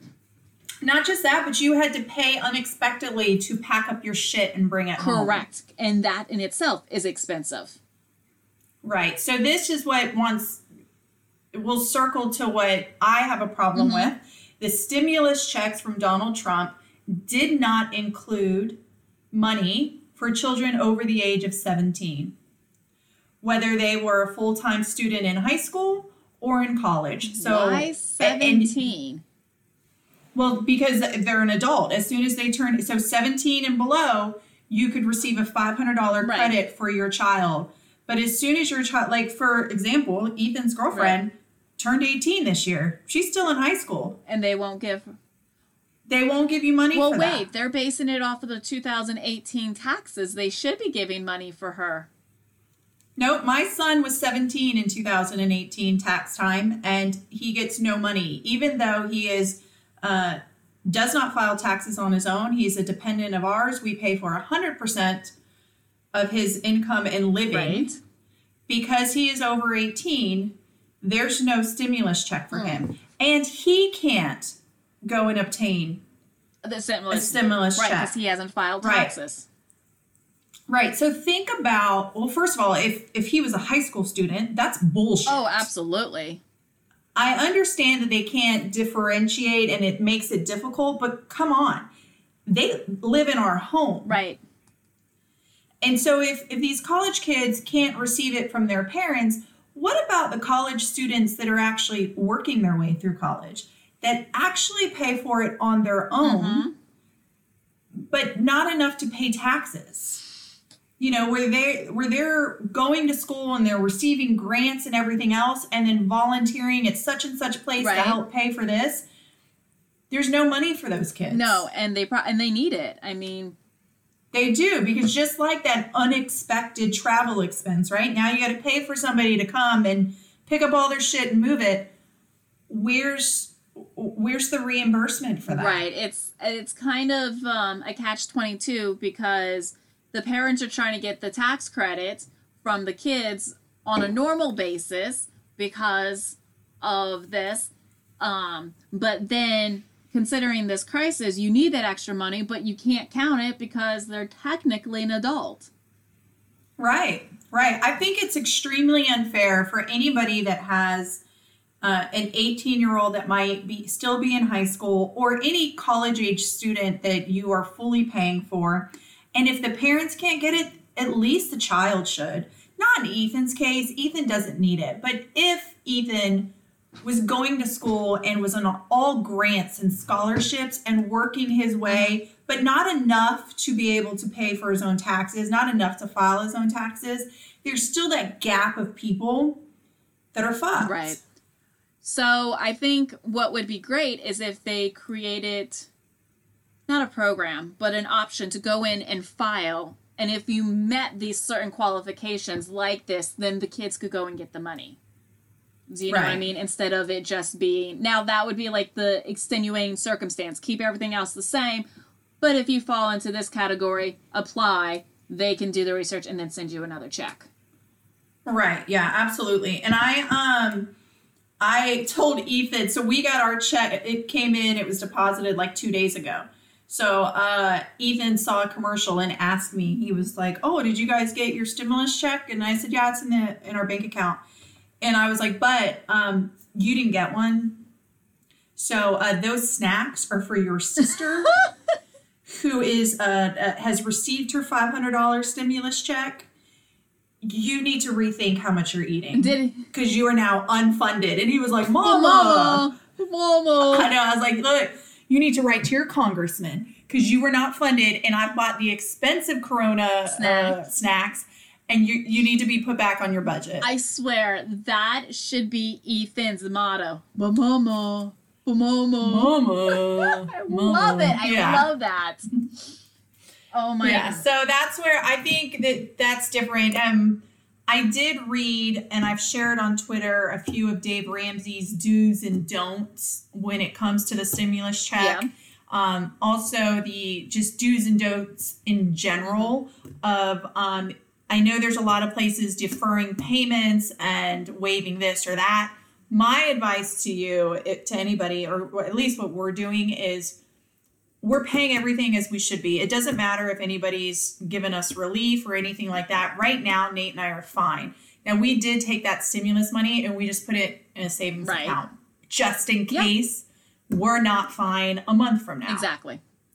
Not just that, but you had to pay unexpectedly to pack up your shit and bring it home. Correct. And that in itself is expensive. Right. So this is what once we'll circle to what I have a problem mm-hmm. with. The stimulus checks from Donald Trump did not include money for children over the age of seventeen, whether they were a full-time student in high school or in college. So why seventeen? And, well, because they're an adult. As soon as they turn, so seventeen and below, you could receive a five hundred dollars right. credit for your child. But as soon as your child, like for example, Ethan's girlfriend right. turned eighteen this year. She's still in high school. And they won't give... They won't give you money well, for wait, that. Well, wait. They're basing it off of the two thousand eighteen taxes. They should be giving money for her. Nope. My son was seventeen in two thousand eighteen tax time, and he gets no money. Even though he is uh, does not file taxes on his own. He's a dependent of ours. We pay for one hundred percent of his income and living. Right. because he is over eighteen, there's no stimulus check for Mm. him. And he can't go and obtain The stimulus, a stimulus right, check. because he hasn't filed Right. taxes. Right. So think about, well, first of all, if if he was a high school student, that's bullshit. Oh, absolutely. I understand that they can't differentiate and it makes it difficult, but come on. They live in our home. Right. And so if, if these college kids can't receive it from their parents, what about the college students that are actually working their way through college, that actually pay for it on their own, Mm-hmm. but not enough to pay taxes? You know, where they where they're going to school and they're receiving grants and everything else, and then volunteering at such and such place Right. to help pay for this. There's no money for those kids. No, and they pro- and they need it. I mean, They do, because just like that unexpected travel expense, right? Now you got to pay for somebody to come and pick up all their shit and move it. Where's where's the reimbursement for that? right. It's it's kind of um, a catch twenty-two, because the parents are trying to get the tax credit from the kids on a normal basis because of this. Um, but then, considering this crisis, you need that extra money, but you can't count it because they're technically an adult. Right, right. I think it's extremely unfair for anybody that has uh, an eighteen-year-old that might be still be in high school, or any college-age student that you are fully paying for. And if the parents can't get it, at least the child should. Not in Ethan's case. Ethan doesn't need it. But if Ethan was going to school and was on all grants and scholarships and working his way, but not enough to be able to pay for his own taxes, not enough to file his own taxes, there's still that gap of people that are fucked. Right. So I think what would be great is if they created, not a program, but an option to go in and file. And if you met these certain qualifications like this, then the kids could go and get the money. Do you know what I Right. mean? Instead of it just being, now that would be like the extenuating circumstance. Keep everything else the same. But if you fall into this category, apply, they can do the research and then send you another check. Right. Yeah, absolutely. And I um I told Ethan, so we got our check, it came in, it was deposited like two days ago. So uh Ethan saw a commercial and asked me, he was like, "Oh, did you guys get your stimulus check?" And I said, "Yeah, it's in the in our bank account." And I was like, "But um you didn't get one. So uh those snacks are for your sister who is uh, uh has received her five hundred dollars stimulus check. You need to rethink how much you're eating." Did Because you are now unfunded. And he was like, Mama, Mama. Mama. I know. I was like, look, you need to write to your congressman because you were not funded. And I bought the expensive Corona uh, Snacks. snacks. And you, you need to be put back on your budget. I swear, that should be Ethan's motto. Mama, mama. Mama. I love it. I Yeah. love that. Oh my Yeah, so that's where I think that that's different. Um, I did read, and I've shared on Twitter a few of Dave Ramsey's do's and don'ts when it comes to the stimulus check. Yeah. Um, also, the just do's and don'ts in general of, um, I know there's a lot of places deferring payments and waiving this or that. My advice to you, it, to anybody, or at least what we're doing, is we're paying everything as we should be. It doesn't matter if anybody's given us relief or anything like that. Right now, Nate and I are fine. Now, we did take that stimulus money and we just put it in a savings Right. account just in Yep. case we're not fine a month from now. Exactly.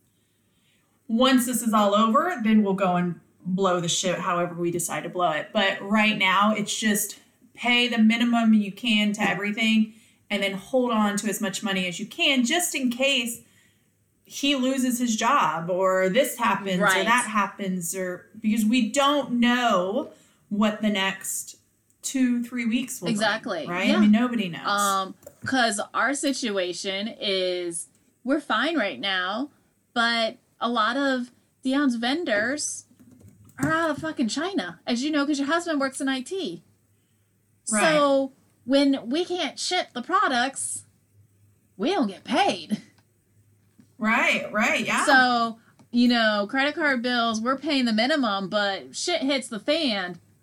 Once this is all over, then we'll go and blow the shit however we decide to blow it. But right now, it's just pay the minimum you can to everything and then hold on to as much money as you can just in case he loses his job or this happens or Right. that happens, or because we don't know what the next two, three weeks will Exactly. bring, right? Yeah. I mean, nobody knows. Um, because our situation is we're fine right now, but a lot of Dion's vendors are out of fucking China, as you know, because your husband works in I T. Right. So when we can't ship the products, we don't get paid. right, right, yeah. So, you know, credit card bills, we're paying the minimum, but shit hits the fan.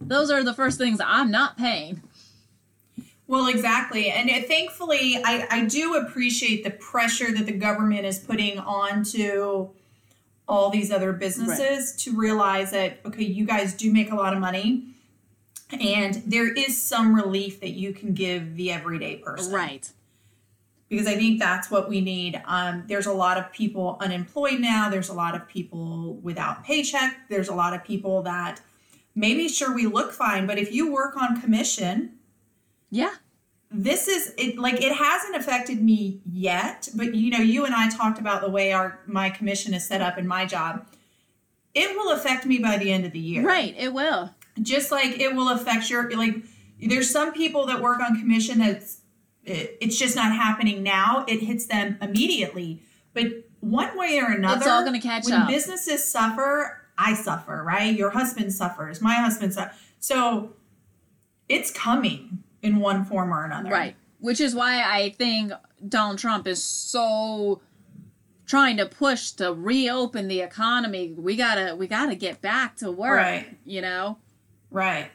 Those are the first things I'm not paying. Well, exactly. And it, thankfully, I, I do appreciate the pressure that the government is putting onto all these other businesses right. to realize that, okay, you guys do make a lot of money. And there is some relief that you can give the everyday person. Right. Because I think that's what we need. Um, there's a lot of people unemployed now. There's a lot of people without paycheck. There's a lot of people that maybe, sure, we look fine. But if you work on commission, yeah, this is it. Like, it hasn't affected me yet. But, you know, you and I talked about the way our my commission is set up in my job. It will affect me by the end of the year. Right. It will. Just like it will affect your, like, there's some people that work on commission that's, it, it's just not happening now. It hits them immediately. But one way or another, it's all going to catch when up. Businesses suffer, I suffer, right? Your husband suffers. My husband suffers. So it's coming in one form or another. Right. Which is why I think Donald Trump is so trying to push to reopen the economy. We gotta, we gotta get back to work, right. you know? Right.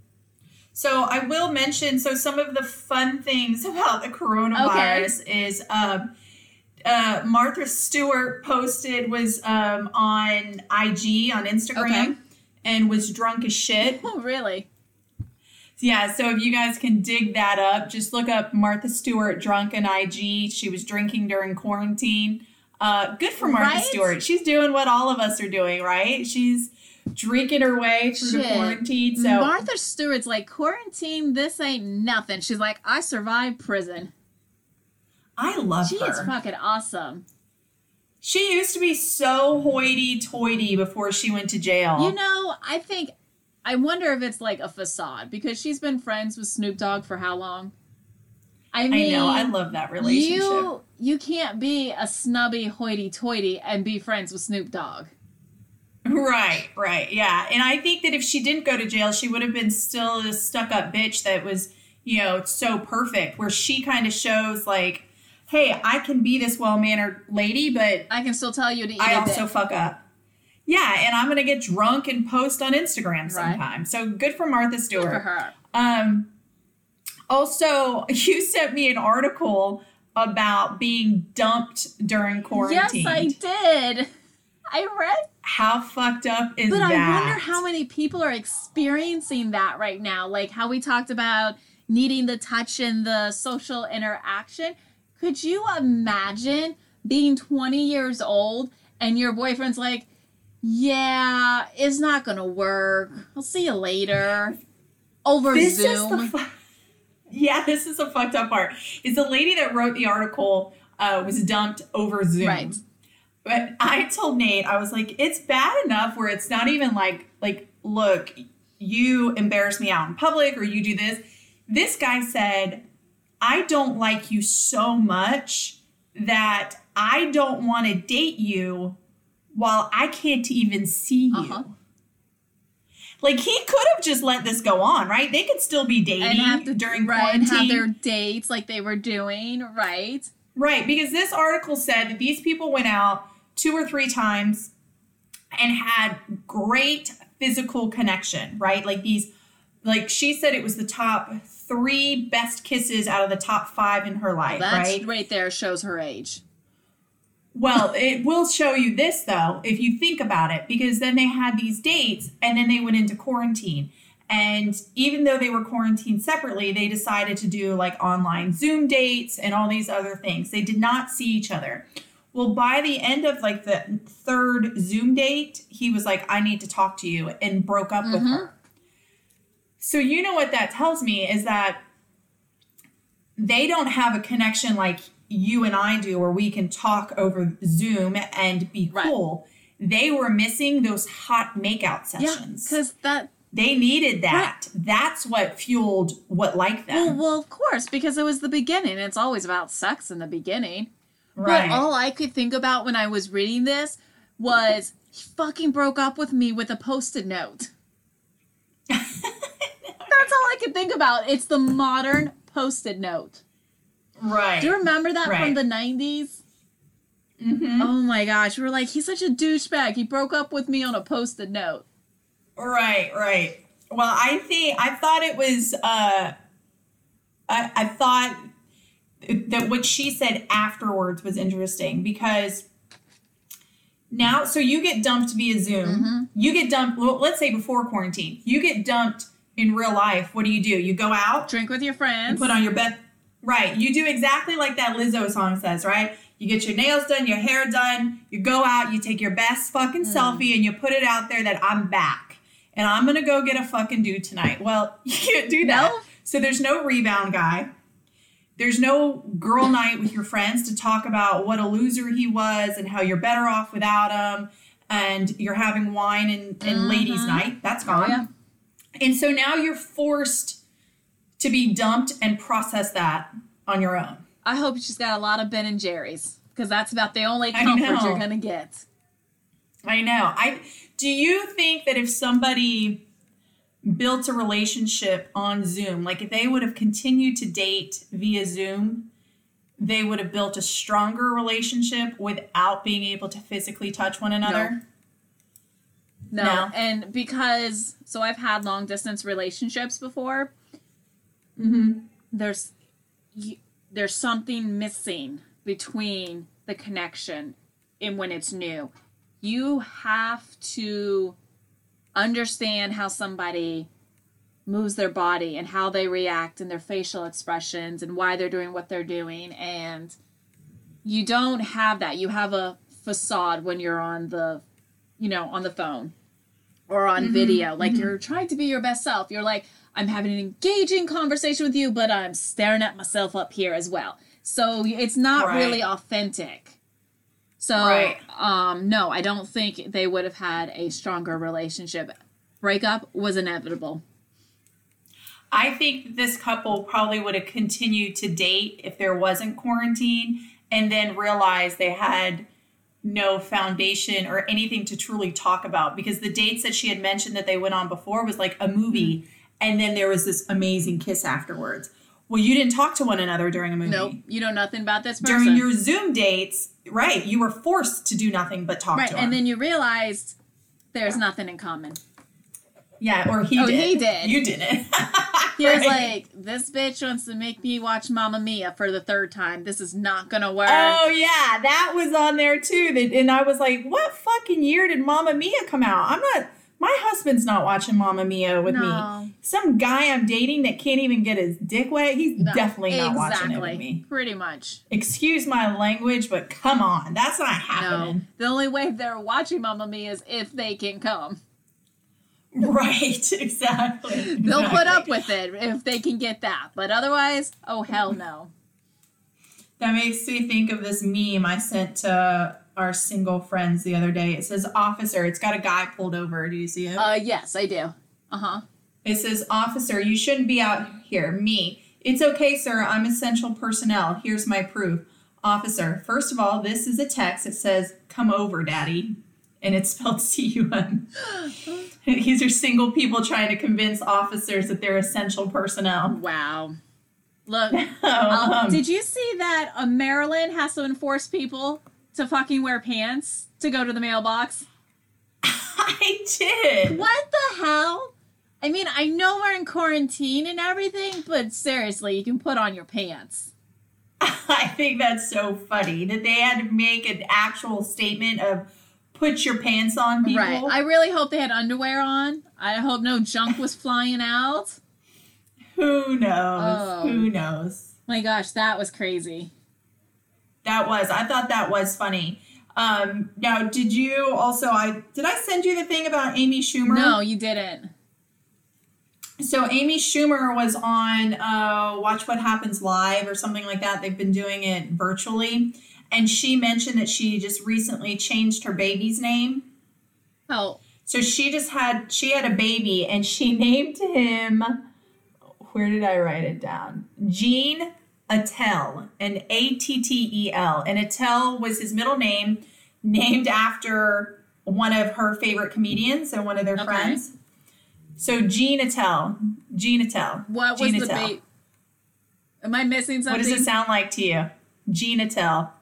So I will mention, so some of the fun things about the coronavirus okay. is um, uh, Martha Stewart posted, was um, on I G, on Instagram, okay. and was drunk as shit. Oh, really? Yeah, so if you guys can dig that up, just look up Martha Stewart drunk in I G. She was drinking during quarantine. Uh, good for Martha right? Stewart. She's doing what all of us are doing, right? She's drinking her way through Shit. the quarantine. So Martha Stewart's like, quarantine, this ain't nothing. She's like, I survived prison. I love she her. She is fucking awesome. She used to be so hoity-toity before she went to jail. You know, I think, I wonder if it's like a facade, because she's been friends with Snoop Dogg for how long? I mean, I know, I love that relationship. You, you can't be a snubby hoity-toity and be friends with Snoop Dogg. Right, right, yeah. And I think that if she didn't go to jail, she would have been still a stuck-up bitch that was, you know, so perfect, where she kind of shows, like, hey, I can be this well-mannered lady, but I can still tell you to eat I a also dick. fuck up. Yeah, and I'm going to get drunk and post on Instagram sometime. Right. So good for Martha Stewart. Good for her. Um, also, you sent me an article about being dumped during quarantine. Yes, I did. I read. How fucked up is but that? But I wonder how many people are experiencing that right now. Like how we talked about needing the touch and the social interaction. Could you imagine being twenty years old and your boyfriend's like, yeah, it's not going to work. I'll see you later. Over this Zoom. Is the fu- yeah, this is the fucked up part. Is the lady that wrote the article uh, was dumped over Zoom. Right. But I told Nate, I was like, it's bad enough where it's not even like, like, look, you embarrass me out in public or you do this. This guy said, I don't like you so much that I don't want to date you while I can't even see you. Uh-huh. Like, he could have just let this go on, right? They could still be dating and have to, during right, quarantine. And have their dates like they were doing, right? Right, because this article said that these people went out two or three times and had great physical connection, right? Like these, like she said it was the top three best kisses out of the top five in her life, That's right? right there shows her age. Well, it will show you this, though, if you think about it, because then they had these dates and then they went into quarantine. And even though they were quarantined separately, they decided to do like online Zoom dates and all these other things. They did not see each other. Well, by the end of like the third Zoom date, he was like, I need to talk to you, and broke up mm-hmm. with her. So you know what that tells me is that they don't have a connection like you and I do where we can talk over Zoom and be cool. Right. They were missing those hot makeout sessions. Yeah, because that... They needed that. Right. That's what fueled what liked them. Well, well, of course, because it was the beginning. It's always about sex in the beginning. Right. But all I could think about when I was reading this was he fucking broke up with me with a Post-it note. That's all I could think about. It's the modern Post-it note. Right. Do you remember that right. from the nineties? Mm-hmm. Oh my gosh. We were like, he's such a douchebag. He broke up with me on a Post-it note. Right, right. Well, I think I thought it was. Uh, I, I thought that what she said afterwards was interesting because now, so you get dumped via Zoom. Mm-hmm. You get dumped. Well, let's say before quarantine, you get dumped in real life. What do you do? You go out, drink with your friends, you put on your best. Right, you do exactly like that Lizzo song says. Right, you get your nails done, your hair done. You go out, you take your best fucking mm. selfie, and you put it out there that I'm back. And I'm going to go get a fucking dude tonight. Well, you can't do that. No. So there's no rebound guy. There's no girl night with your friends to talk about what a loser he was and how you're better off without him. And you're having wine and, and mm-hmm. ladies night. That's gone. Oh, yeah. And so now you're forced to be dumped and process that on your own. I hope she's got a lot of Ben and Jerry's because that's about the only comfort you're going to get. I know. I... Do you think that if somebody built a relationship on Zoom, like if they would have continued to date via Zoom, they would have built a stronger relationship without being able to physically touch one another? No. No. no. And because, so I've had long distance relationships before. Mm-hmm. There's, there's something missing between the connection and when it's new. You have to understand how somebody moves their body and how they react and their facial expressions and why they're doing what they're doing. And you don't have that. You have a facade when you're on the, you know, on the phone or on mm-hmm. video. Like mm-hmm. you're trying to be your best self. You're like, I'm having an engaging conversation with you, but I'm staring at myself up here as well. So it's not right. really authentic. So, right. um, no, I don't think they would have had a stronger relationship. Breakup was inevitable. I think this couple probably would have continued to date if there wasn't quarantine and then realized they had no foundation or anything to truly talk about. Because the dates that she had mentioned that they went on before was like a movie. Mm-hmm. And then there was this amazing kiss afterwards. Well, you didn't talk to one another during a movie. Nope. You know nothing about this person. During your Zoom dates, right, you were forced to do nothing but talk right, to him. And then you realized there's nothing in common. Yeah, or he oh, did. Oh, he did. You didn't. He was like, this bitch wants to make me watch Mamma Mia for the third time. This is not going to work. Oh, yeah, that was on there, too. And I was like, what fucking year did Mamma Mia come out? I'm not... My husband's not watching Mamma Mia with no. me. Some guy I'm dating that can't even get his dick wet, he's no, definitely not exactly. watching it with me. Pretty much. Excuse my language, but come on. That's not happening. No. The only way they're watching Mamma Mia is if they can come. Right, exactly. They'll exactly. put up with it if they can get that. But otherwise, oh, hell no. That makes me think of this meme I sent to our single friends the other day. It says, officer. It's got a guy pulled over. Do you see it? Uh, yes, I do. Uh-huh. It says, officer, you shouldn't be out here. Me. It's okay, sir. I'm essential personnel. Here's my proof. Officer, first of all, this is a text. It says, come over, daddy. And it's spelled C U M. These are single people trying to convince officers that they're essential personnel. Wow. Look, um, did you see that uh, Maryland has to enforce people to fucking wear pants to go to the mailbox? I did. What the hell? I mean, I know we're in quarantine and everything, but seriously, you can put on your pants. I think that's so funny that they had to make an actual statement of put your pants on, people. Right. I really hope they had underwear on. I hope no junk was flying out. Who knows? Oh. Who knows? My gosh, that was crazy. That was. I thought that was funny. Um, now, did you also, I did I send you the thing about Amy Schumer? No, you didn't. So Amy Schumer was on uh, Watch What Happens Live or something like that. They've been doing it virtually. And she mentioned that she just recently changed her baby's name. Oh. So she just had, she had a baby and she named him, where did I write it down? Gene Attell, and A T T E L. And Attell was his middle name, named after one of her favorite comedians and one of their okay. friends. So Gene Attell. Gene Attell. What was Gene the baby? Am I missing something? What does it sound like to you? Gene Attell.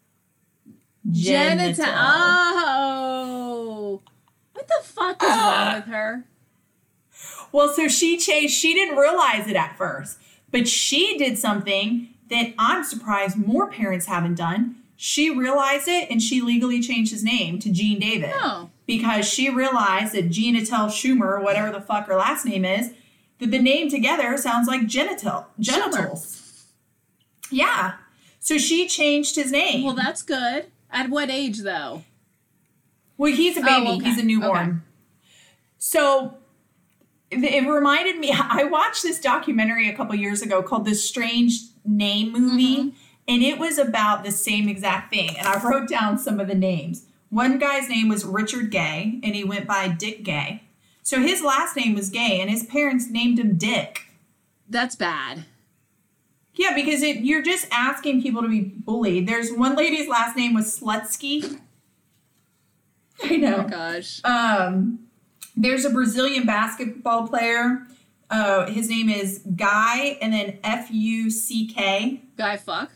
Genital. Oh. What the fuck is wrong with her? Well, so she changed. She didn't realize it at first, but she did something that I'm surprised more parents haven't done. She realized it and she legally changed his name to Gene David. Oh. Because she realized that Genital Schumer, whatever the fuck her last name is, that the name together sounds like genital genitals. Schumer. Yeah. So she changed his name. Well, that's good. At what age, though? Well, he's a baby. Oh, okay. He's a newborn. Okay. So it reminded me, I watched this documentary a couple years ago called The Strange Name Movie, mm-hmm. and it was about the same exact thing. And I wrote down some of the names. One guy's name was Richard Gay, and he went by Dick Gay. So his last name was Gay, and his parents named him Dick. That's bad. Yeah, because it, you're just asking people to be bullied. There's one lady's last name was Slutsky. I know. Oh my gosh. Um, there's a Brazilian basketball player. Uh, his name is Guy, and then F U C K. Guy fuck.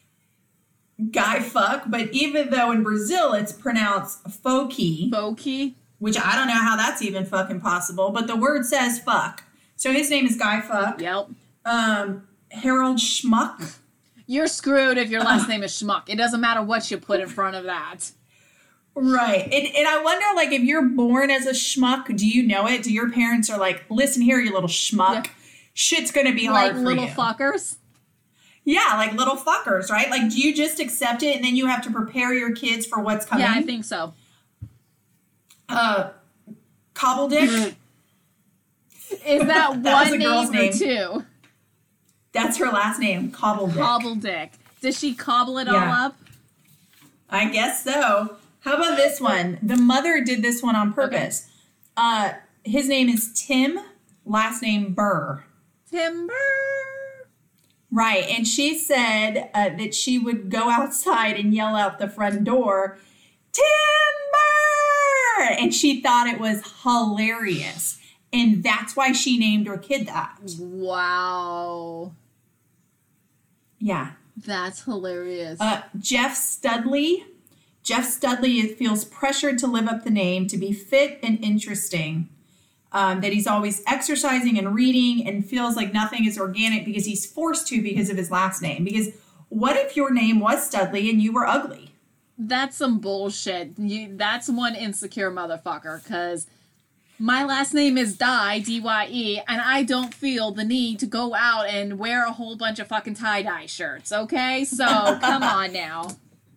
Guy fuck. But even though in Brazil it's pronounced Foki. Foki. Which I don't know how that's even fucking possible. But the word says fuck. So his name is Guy fuck. Yep. Um, Harold Schmuck. You're screwed if your last name is Schmuck. It doesn't matter what you put in front of that. Right. And, and I wonder, like, if you're born as a schmuck, do you know it? Do your parents are like, listen here, you little schmuck. Yeah. Shit's going to be like hard for little you. fuckers? Yeah, like little fuckers, right? Like, do you just accept it and then you have to prepare your kids for what's coming? Yeah, I think so. Uh, Cobbledick? Is that one that name girl's or name. two? That's her last name, Cobbledick. Cobbledick. Does she cobble it yeah. all up? I guess so. How about this one? The mother did this one on purpose. Okay. Uh, his name is Tim, last name Burr. Timber. Right. And she said uh, that she would go outside and yell out the front door, Timber! And she thought it was hilarious. And that's why she named her kid that. Wow. Yeah. That's hilarious. Uh, Jeff Studley. Jeff Studley feels pressured to live up the name, to be fit and interesting. Um, that he's always exercising and reading and feels like nothing is organic because he's forced to because of his last name. Because what if your name was Studley and you were ugly? That's some bullshit. You, that's one insecure motherfucker, because my last name is Dye, D Y E, and I don't feel the need to go out and wear a whole bunch of fucking tie-dye shirts, okay? So, come on now.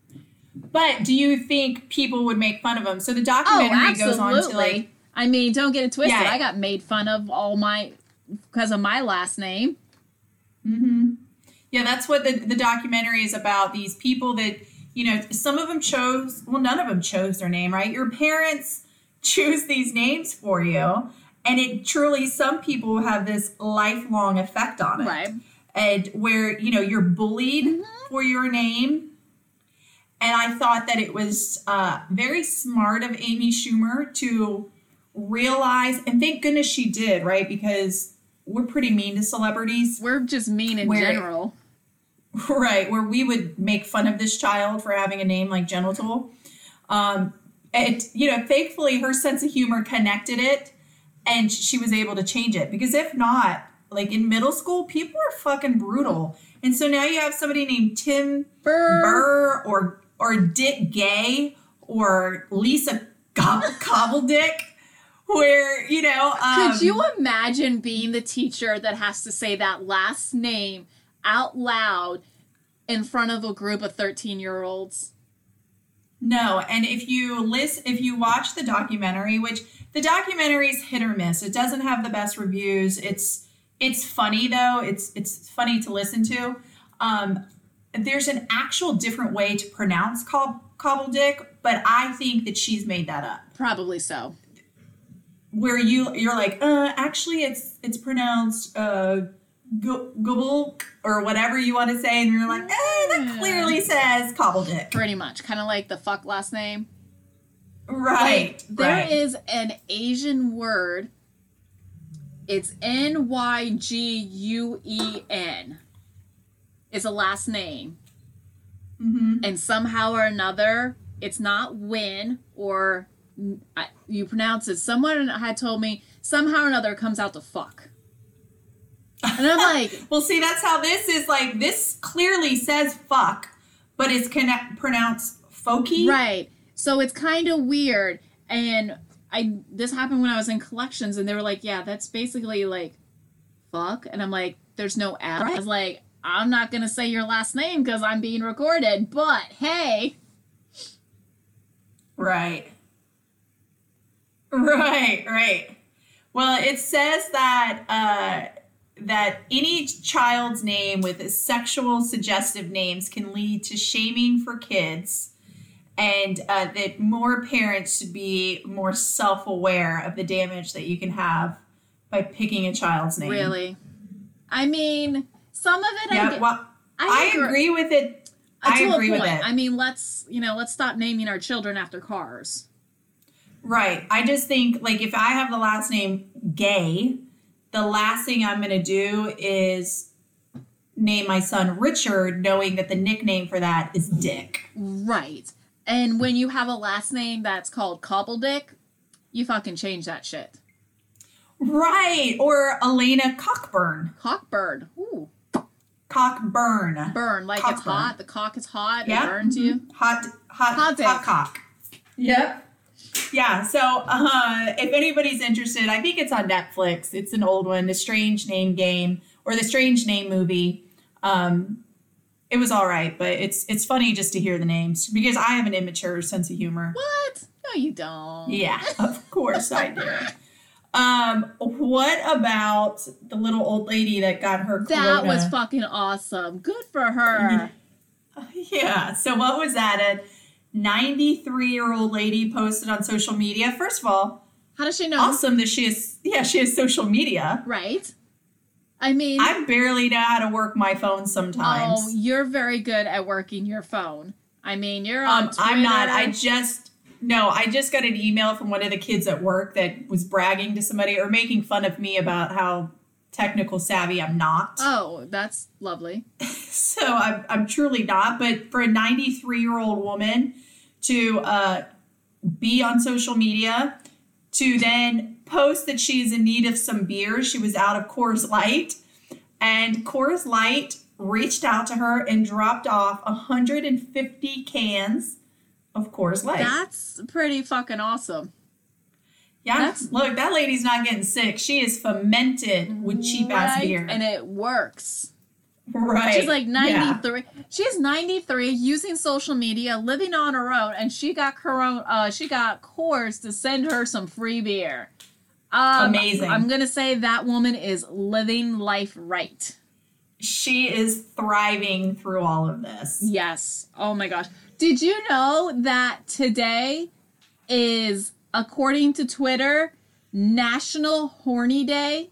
But do you think people would make fun of him? So the documentary oh, goes on to like... I mean, don't get it twisted. Yeah. I got made fun of all my... because of my last name. Mm-hmm. Yeah, that's what the, the documentary is about. These people that, you know, some of them chose... Well, none of them chose their name, right? Your parents choose these names for you. And it truly... Some people have this lifelong effect on it. Right. And where, you know, you're bullied mm-hmm. for your name. And I thought that it was uh, very smart of Amy Schumer to realize, and thank goodness she did, right? Because we're pretty mean to celebrities. We're just mean in where, general. Right, where we would make fun of this child for having a name like Genital. Um, and, you know, thankfully her sense of humor connected it and she was able to change it. Because if not, like in middle school, people are fucking brutal. And so now you have somebody named Tim Burr, Burr or... or Dick Gay, or Lisa Cobbledick, where, you know... Um, Could you imagine being the teacher that has to say that last name out loud in front of a group of thirteen-year-olds? No, and if you listen, if you watch the documentary, which the documentary's hit or miss, it doesn't have the best reviews. It's it's funny, though. It's, it's funny to listen to. Um There's an actual different way to pronounce cob- Cobbledick, but I think that she's made that up. Probably so. Where you you're like, uh, actually, it's it's pronounced uh, Gobble or whatever you want to say, and you're like, eh, that clearly says Cobbledick. Pretty much, kind of like the fuck last name. Right. Like, there right. is an Asian word. It's N Y G U E N. Is a last name. Mm-hmm. And somehow or another, it's not Win or uh, you pronounce it. Someone had told me somehow or another it comes out to fuck. And I'm like, well, see, that's how this is. Like, this clearly says fuck, but it's connect, pronounced folky. Right. So it's kind of weird. And I this happened when I was in collections, and they were like, yeah, that's basically like fuck. And I'm like, there's no F. I was like, I'm not going to say your last name because I'm being recorded, but hey. Right. Right, right. Well, it says that uh, that any child's name with sexual suggestive names can lead to shaming for kids, and uh, that more parents should be more self-aware of the damage that you can have by picking a child's name. Really? I mean, some of it yeah, I get, well, I I agree. agree with it. Uh, I to agree a with point. it. I mean, let's, you know, let's stop naming our children after cars. Right. I just think, like, if I have the last name Gay, the last thing I'm going to do is name my son Richard, knowing that the nickname for that is Dick. Right. And when you have a last name that's called Cobbledick, you fucking change that shit. Right. Or Elena Cockburn. Cockbird. Ooh. Cockburn. Burn. Like Cockburn. it's hot. The cock is hot. Yeah. It burns you. Hot, hot, Hot dick. hot cock. Yep. Yeah, so uh, if anybody's interested, I think it's on Netflix. It's an old one, The Strange Name Game, or The Strange Name Movie. Um, it was all right, but it's it's funny just to hear the names because I have an immature sense of humor. What? No, you don't. Yeah, of course I do. Um, what about the little old lady that got her corona? That was fucking awesome. Good for her. Yeah, so what was that? A ninety-three-year-old lady posted on social media. First of all, how does she know? Awesome that she is, yeah, she has social media. Right. I mean, I barely know how to work my phone sometimes. Oh, you're very good at working your phone. I mean, you're on Um, Twitter. I'm not. I just, no, I just got an email from one of the kids at work that was bragging to somebody or making fun of me about how technical savvy I'm not. Oh, that's lovely. So I'm, I'm truly not. But for a ninety-three-year-old woman to uh, be on social media, to then post that she's in need of some beer. She was out of Coors Light, and Coors Light reached out to her and dropped off one hundred fifty cans of Coors Light. That's pretty fucking awesome. Yeah, That's, look, that lady's not getting sick. She is fermented with cheap-ass right? beer. And it works. Right. She's like ninety-three. Yeah. She's ninety-three, using social media, living on her own, and she got corona, uh, she got Coors to send her some free beer. Um, Amazing. I'm going to say that woman is living life right. She is thriving through all of this. Yes. Oh my gosh. Did you know that today is, according to Twitter, National Horny Day?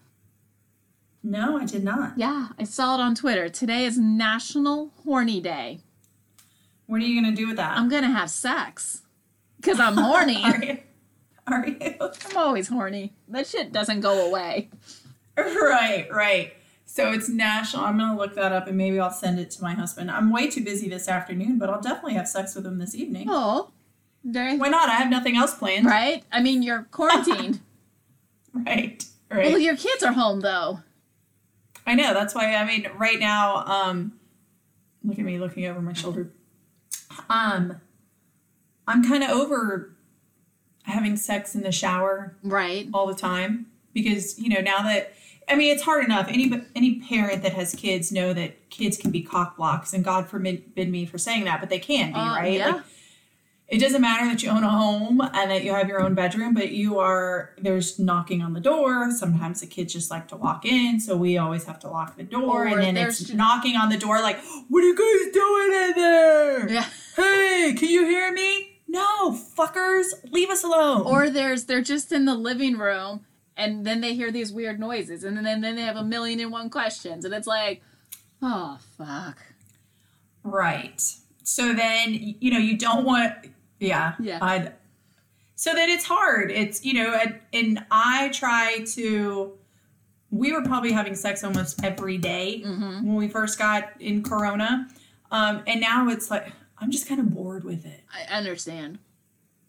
No, I did not. Yeah, I saw it on Twitter. Today is National Horny Day. What are you going to do with that? I'm going to have sex. Because I'm horny. Are you? Are you? I'm always horny. That shit doesn't go away. Right, right. So it's national. I'm going to look that up and maybe I'll send it to my husband. I'm way too busy this afternoon, but I'll definitely have sex with him this evening. Oh. There, Why not? I have nothing else planned. right? I mean, you're quarantined. Right, right. Well, your kids are home, though. I know. That's why, I mean, right now, um, look at me looking over my shoulder. Um, I'm kind of over having sex in the shower Right. all the time because, you know, now that, I mean, it's hard enough. Any any parent that has kids know that kids can be cock blocks, and God forbid me for saying that, but they can be, Uh, right? yeah. Like, it doesn't matter that you own a home and that you have your own bedroom, but you are, there's knocking on the door. Sometimes the kids just like to walk in, so we always have to lock the door. Or and then there's it's ju- knocking on the door like, what are you guys doing in there? Yeah. Hey, can you hear me? No, fuckers, leave us alone. Or there's they're just in the living room, and then they hear these weird noises, and then, then they have a million and one questions, and it's like, oh, fuck. Right. So then, you know, you don't want, yeah. Yeah. I'd, so then it's hard. It's, you know, and, and I try to, we were probably having sex almost every day Mm-hmm. when we first got in Corona. Um, and now it's like, I'm just kind of bored with it. I understand.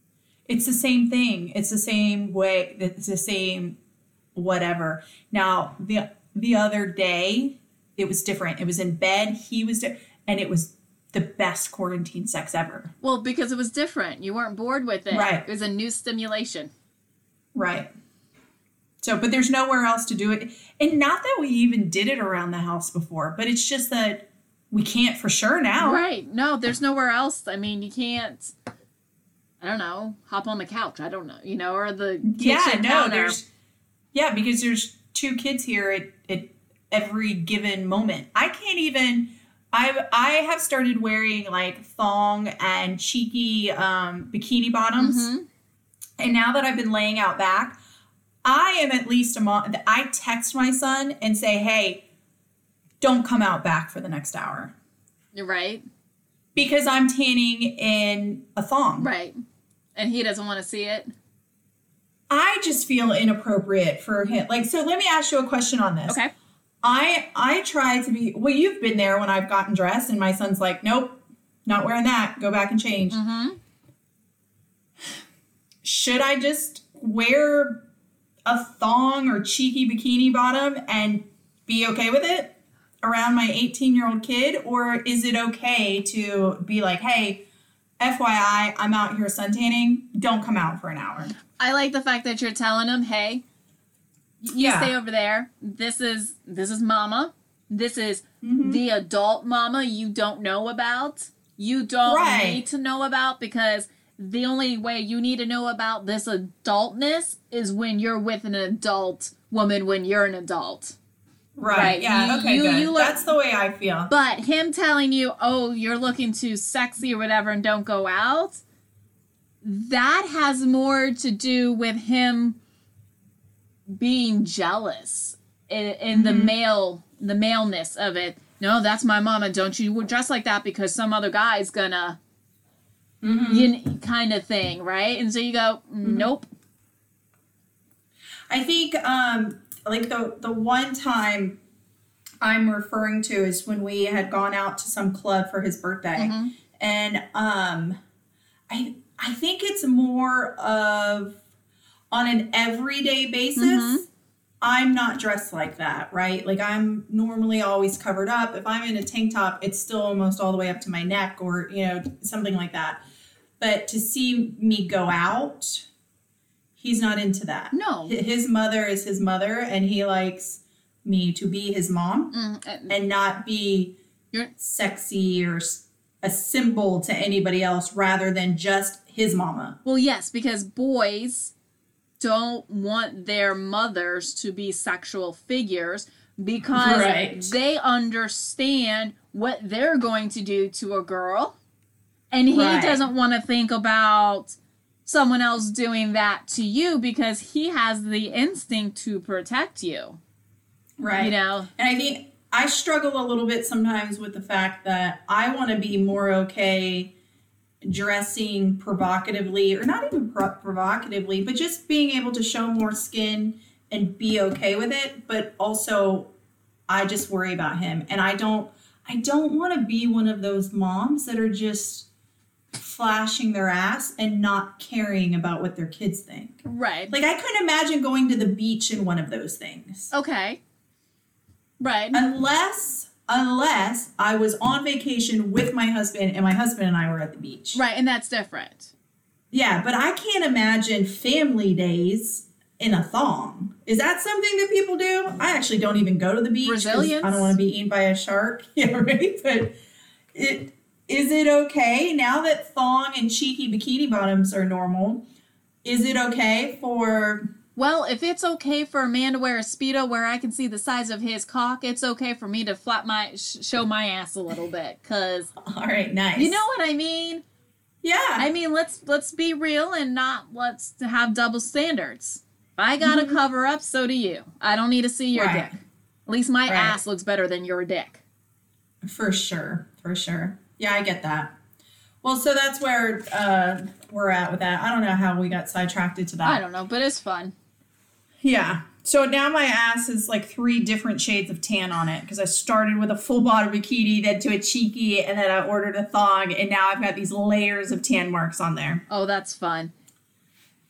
It's the same thing. It's the same way. It's the same whatever. Now, the the other day, it was different. It was in bed. He was, di- and it was the best quarantine sex ever. Well, because it was different. You weren't bored with it. Right. It was a new stimulation. Right. So, but there's nowhere else to do it. And not that we even did it around the house before, but it's just that we can't for sure now. Right. No, there's nowhere else. I mean, you can't, I don't know, hop on the couch. I don't know, you know, or the kitchen Yeah, no, counter. there's, yeah, because there's two kids here at, at every given moment. I can't even, I I have started wearing like thong and cheeky um, bikini bottoms. Mm-hmm. And now that I've been laying out back, I am at least a mom. I text my son and say, hey, don't come out back for the next hour. You're right. Because I'm tanning in a thong. Right. And he doesn't want to see it. I just feel inappropriate for him. Like, so let me ask you a question on this. Okay. I I try to be, well, you've been there when I've gotten dressed and my son's like, nope, not wearing that. Go back and change. Mm-hmm. Should I just wear a thong or cheeky bikini bottom and be okay with it around my eighteen-year-old kid? Or is it okay to be like, hey, F Y I, I'm out here suntanning. Don't come out for an hour. I like the fact that you're telling him, hey, you Yeah. stay over there. This is this is mama. This is Mhm. the adult mama you don't know about. You don't Right. need to know about, because the only way you need to know about this adultness is when you're with an adult woman when you're an adult. Right. Right. Yeah. You- okay. you- good. you look- That's the way I feel. But him telling you, oh, you're looking too sexy or whatever and don't go out, that has more to do with him being jealous in, in the male, the maleness of it. No, that's my mama. Don't you dress like that because some other guy's gonna, Mm-hmm. you kind of thing, right? And so you go, nope. I think um, like the the one time I'm referring to is when we had gone out to some club for his birthday, Mhm. and um, I I think it's more of on an everyday basis. Mhm. I'm not dressed like that, right? Like I'm normally always covered up. If I'm in a tank top, it's still almost all the way up to my neck, or you know something like that. But to see me go out, he's not into that. No. H- His mother is his mother, and he likes me to be his mom Mm, uh, and not be You're- sexy or s- a symbol to anybody else rather than just his mama. Well, yes, because boys don't want their mothers to be sexual figures because Right. they understand what they're going to do to a girl. And he Right. doesn't want to think about someone else doing that to you because he has the instinct to protect you. Right. You know? And I think I struggle a little bit sometimes with the fact that I want to be more okay dressing provocatively, or not even pro- provocatively, but just being able to show more skin and be okay with it. But also, I just worry about him, and I don't. I don't want to be one of those moms that are just flashing their ass and not caring about what their kids think. Right. Like I couldn't imagine going to the beach in one of those things. Okay. Right. Unless, unless I was on vacation with my husband and my husband and I were at the beach. Right, and that's different. Yeah, but I can't imagine family days in a thong. Is that something that people do? I actually don't even go to the beach 'cause Brazilians? I don't want to be eaten by a shark. Yeah, right? But it, is it okay now that thong and cheeky bikini bottoms are normal? Is it okay for... Well, if it's okay for a man to wear a Speedo where I can see the size of his cock, it's okay for me to flap my, sh- show my ass a little bit, because, All right, nice. you know what I mean? Yeah. I mean, let's let's be real and not let's have double standards. If I gotta Mhm. cover up, so do you. I don't need to see your Right. dick. At least my Right. ass looks better than your dick. For sure, for sure. Yeah, I get that. Well, so that's where uh, we're at with that. I don't know how we got sidetracked to that. I don't know, but it's fun. Yeah. So now my ass is like three different shades of tan on it because I started with a full body bikini, then to a cheeky, and then I ordered a thong, and now I've got these layers of tan marks on there. Oh, that's fun.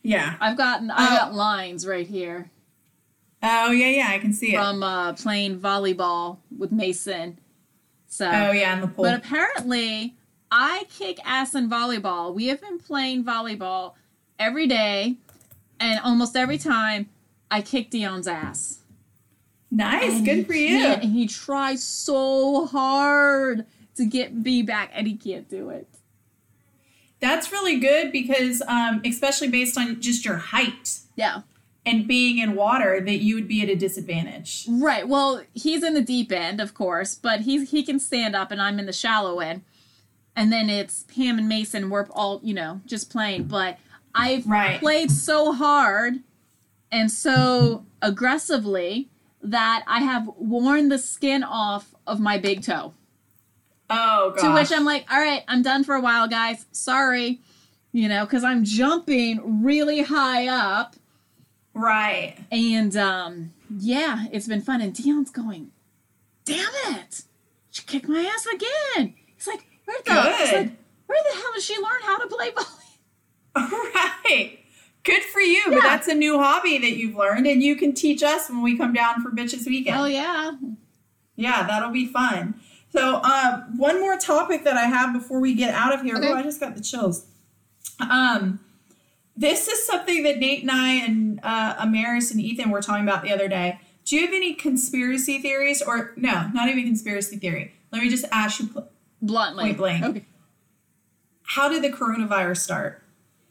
Yeah. I've gotten, I got lines right here. Oh, yeah, yeah, I can see it. From uh, playing volleyball with Mason. So. Oh, yeah, in the pool. But apparently, I kick ass in volleyball. We have been playing volleyball every day, and almost every time, I kick Dion's ass. Nice, and good for you. And he tries so hard to get me back, and he can't do it. That's really good because, um, especially based on just your height. Yeah. And being in water, that you would be at a disadvantage. Right. Well, he's in the deep end, of course, but he's he can stand up, and I'm in the shallow end. And then it's Pam and Mason. We're all, you know, just playing. But I've right. played so hard and so aggressively that I have worn the skin off of my big toe. Oh, gosh. To which I'm like, all right, I'm done for a while, guys. Sorry. You know, because I'm jumping really high up. Right. And, um, yeah, it's been fun. And Dion's going, damn it. She kicked my ass again. He's like, where the, like, where the hell did she learn how to play volleyball? Right. Good for you. Yeah. But that's a new hobby that you've learned. And you can teach us when we come down for Bitches Weekend. Oh, yeah. Yeah, that'll be fun. So, uh, one more topic that I have before we get out of here. Okay. Oh, I just got the chills. Um... This is something that Nate and I and uh, Amaris and Ethan were talking about the other day. Do you have any conspiracy theories? Or, no, not even conspiracy theory. Let me just ask you pl- bluntly. Point blank. Okay. How did the coronavirus start?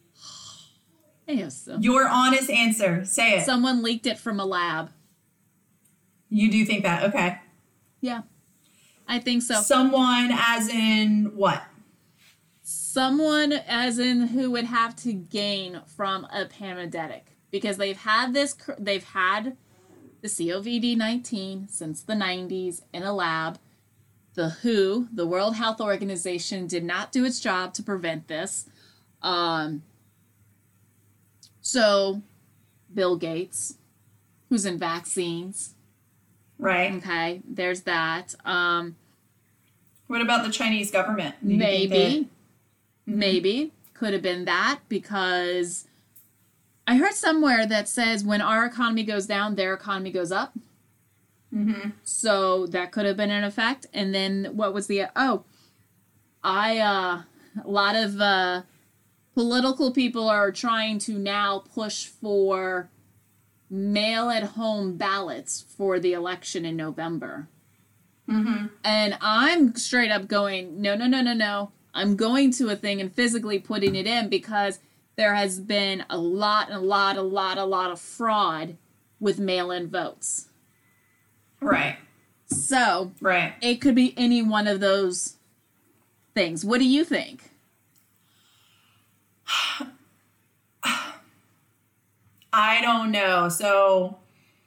Yes. Your honest answer. Say it. Someone leaked it from a lab. You do think that? Okay. Yeah. I think so. Someone as in what? Someone as in who would have to gain from a pandemic, because they've had this, they've had the COVID nineteen since the nineties in a lab. The W H O, the World Health Organization, did not do its job to prevent this. Um, so Bill Gates, who's in vaccines. Right. Okay, there's that. Um, what about the Chinese government? Maybe. Maybe. Could have been that, because I heard somewhere that says when our economy goes down, their economy goes up. Mm-hmm. So that could have been an effect. And then what was the... Oh, I... Uh, a lot of uh, political people are trying to now push for mail-at-home ballots for the election in November. Mm-hmm. And I'm straight up going, no, no, no, no, no. I'm going to a thing and physically putting it in, because there has been a lot, a lot, a lot, a lot of fraud with mail-in votes. Right. So, right. It could be any one of those things. What do you think? I don't know. So,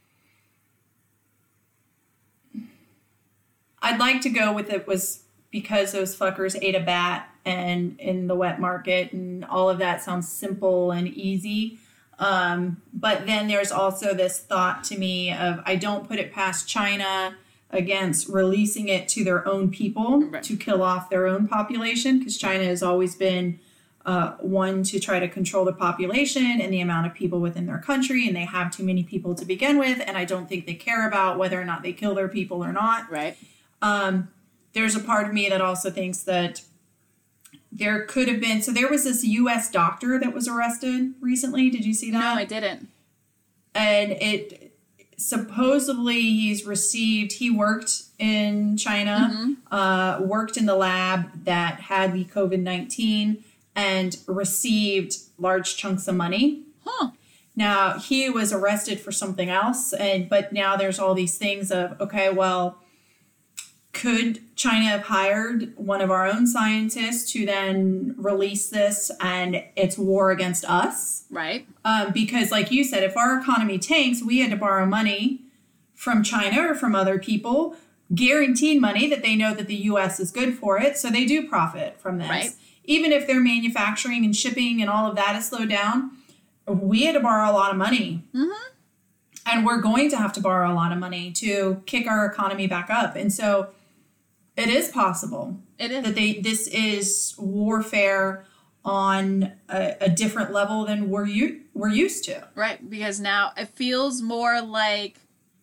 I'd like to go with it was because those fuckers ate a bat and in the wet market, and all of that sounds simple and easy. Um, but then there's also this thought to me of, I don't put it past China against releasing it to their own people right. to kill off their own population, because China has always been uh, one to try to control the population and the amount of people within their country, and they have too many people to begin with, and I don't think they care about whether or not they kill their people or not. Right. Um, there's a part of me that also thinks that there could have been, so there was this U S doctor that was arrested recently. Did you see that? No, I didn't. And it supposedly he's received, he worked in China, mm-hmm. uh, worked in the lab that had the COVID nineteen and received large chunks of money. Huh. Now he was arrested for something else. And, but now there's all these things of, okay, well, could China have hired one of our own scientists to then release this and it's war against us? Right. Um, because like you said, if our economy tanks, we had to borrow money from China or from other people, guaranteed money that they know that the U S is good for it. So they do profit from this. Right. Even if their manufacturing and shipping and all of that is slowed down, we had to borrow a lot of money. Mm-hmm. And we're going to have to borrow a lot of money to kick our economy back up. And so it is possible it is. that they this is warfare on a, a different level than we're, u- we're used to. Right, because now it feels more like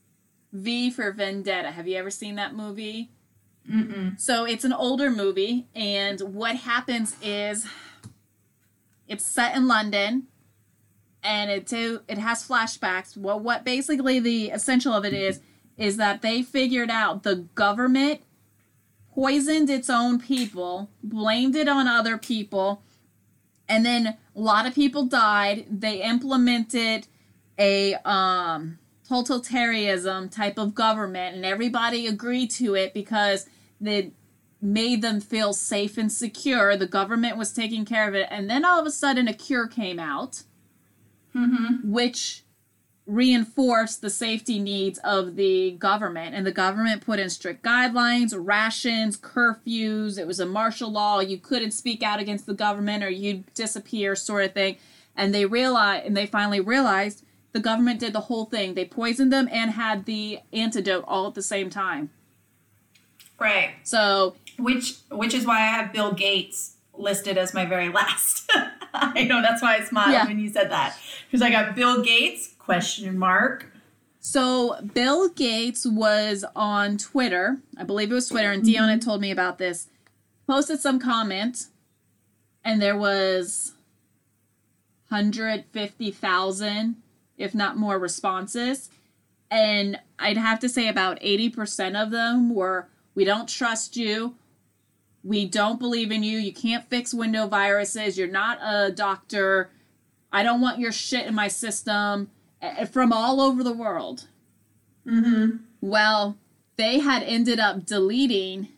V for Vendetta. Have you ever seen that movie? Mm-mm. So it's an older movie, and what happens is it's set in London, and it do, it has flashbacks. Well, what basically the essential of it is is that they figured out the government poisoned its own people, blamed it on other people, and then a lot of people died. They implemented a um, totalitarianism type of government, and everybody agreed to it because they made them feel safe and secure. The government was taking care of it, and then all of a sudden a cure came out, Mm-hmm. which reinforced the safety needs of the government. And the government put in strict guidelines, rations, curfews. It was a martial law. You couldn't speak out against the government or you'd disappear, sort of thing. And they realized, and they finally realized the government did the whole thing. They poisoned them and had the antidote all at the same time. Right. So, Which which is why I have Bill Gates listed as my very last. I know, that's why I smiled Yeah. when you said that. Because I got Bill Gates, question mark. So Bill Gates was on Twitter. I believe it was Twitter, and Dion had told me about this. Posted some comment, and there was one hundred fifty thousand, if not more, responses. And I'd have to say about eighty percent of them were, "We don't trust you. We don't believe in you. You can't fix window viruses. You're not a doctor. I don't want your shit in my system," from all over the world. Mm-hmm. Well, they had ended up deleting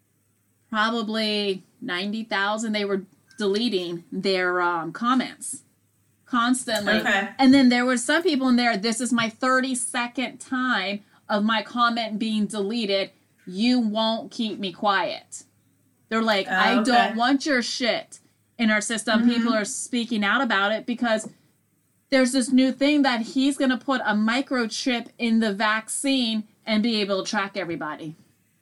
probably ninety thousand. They were deleting their um, comments constantly. Okay. And then there were some people in there, "This is my thirty-second time of my comment being deleted. You won't keep me quiet." They're like, Oh, "I okay. don't want your shit in our system." Mhm. People are speaking out about it because there's this new thing that he's going to put a microchip in the vaccine and be able to track everybody.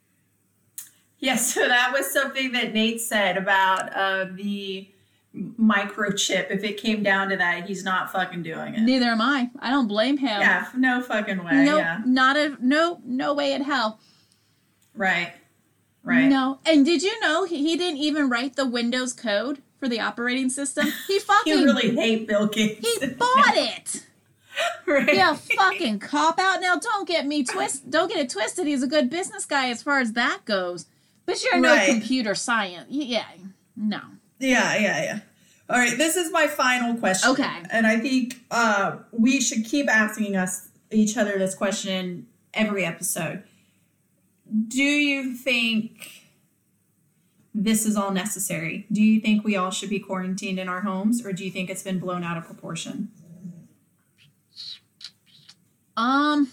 Yes, so that was something that Nate said about uh, the microchip. If it came down to that, he's not fucking doing it. Neither am I. I don't blame him. Yeah, no fucking way. No, Yeah. not a no, no way in hell. Right. Right. No. And did you know he, he didn't even write the Windows code for the operating system? He fucking You really hate Bill Gates. he bought it. Right. Yeah, fucking cop out. Now don't get me twist. Don't get it twisted. He's a good business guy as far as that goes. But you're no Right. computer science. Yeah, no. Yeah, yeah, yeah. All right, this is my final question. Okay. And I think uh, we should keep asking us each other this question every episode. Do you think this is all necessary? Do you think we all should be quarantined in our homes, or do you think it's been blown out of proportion? Um,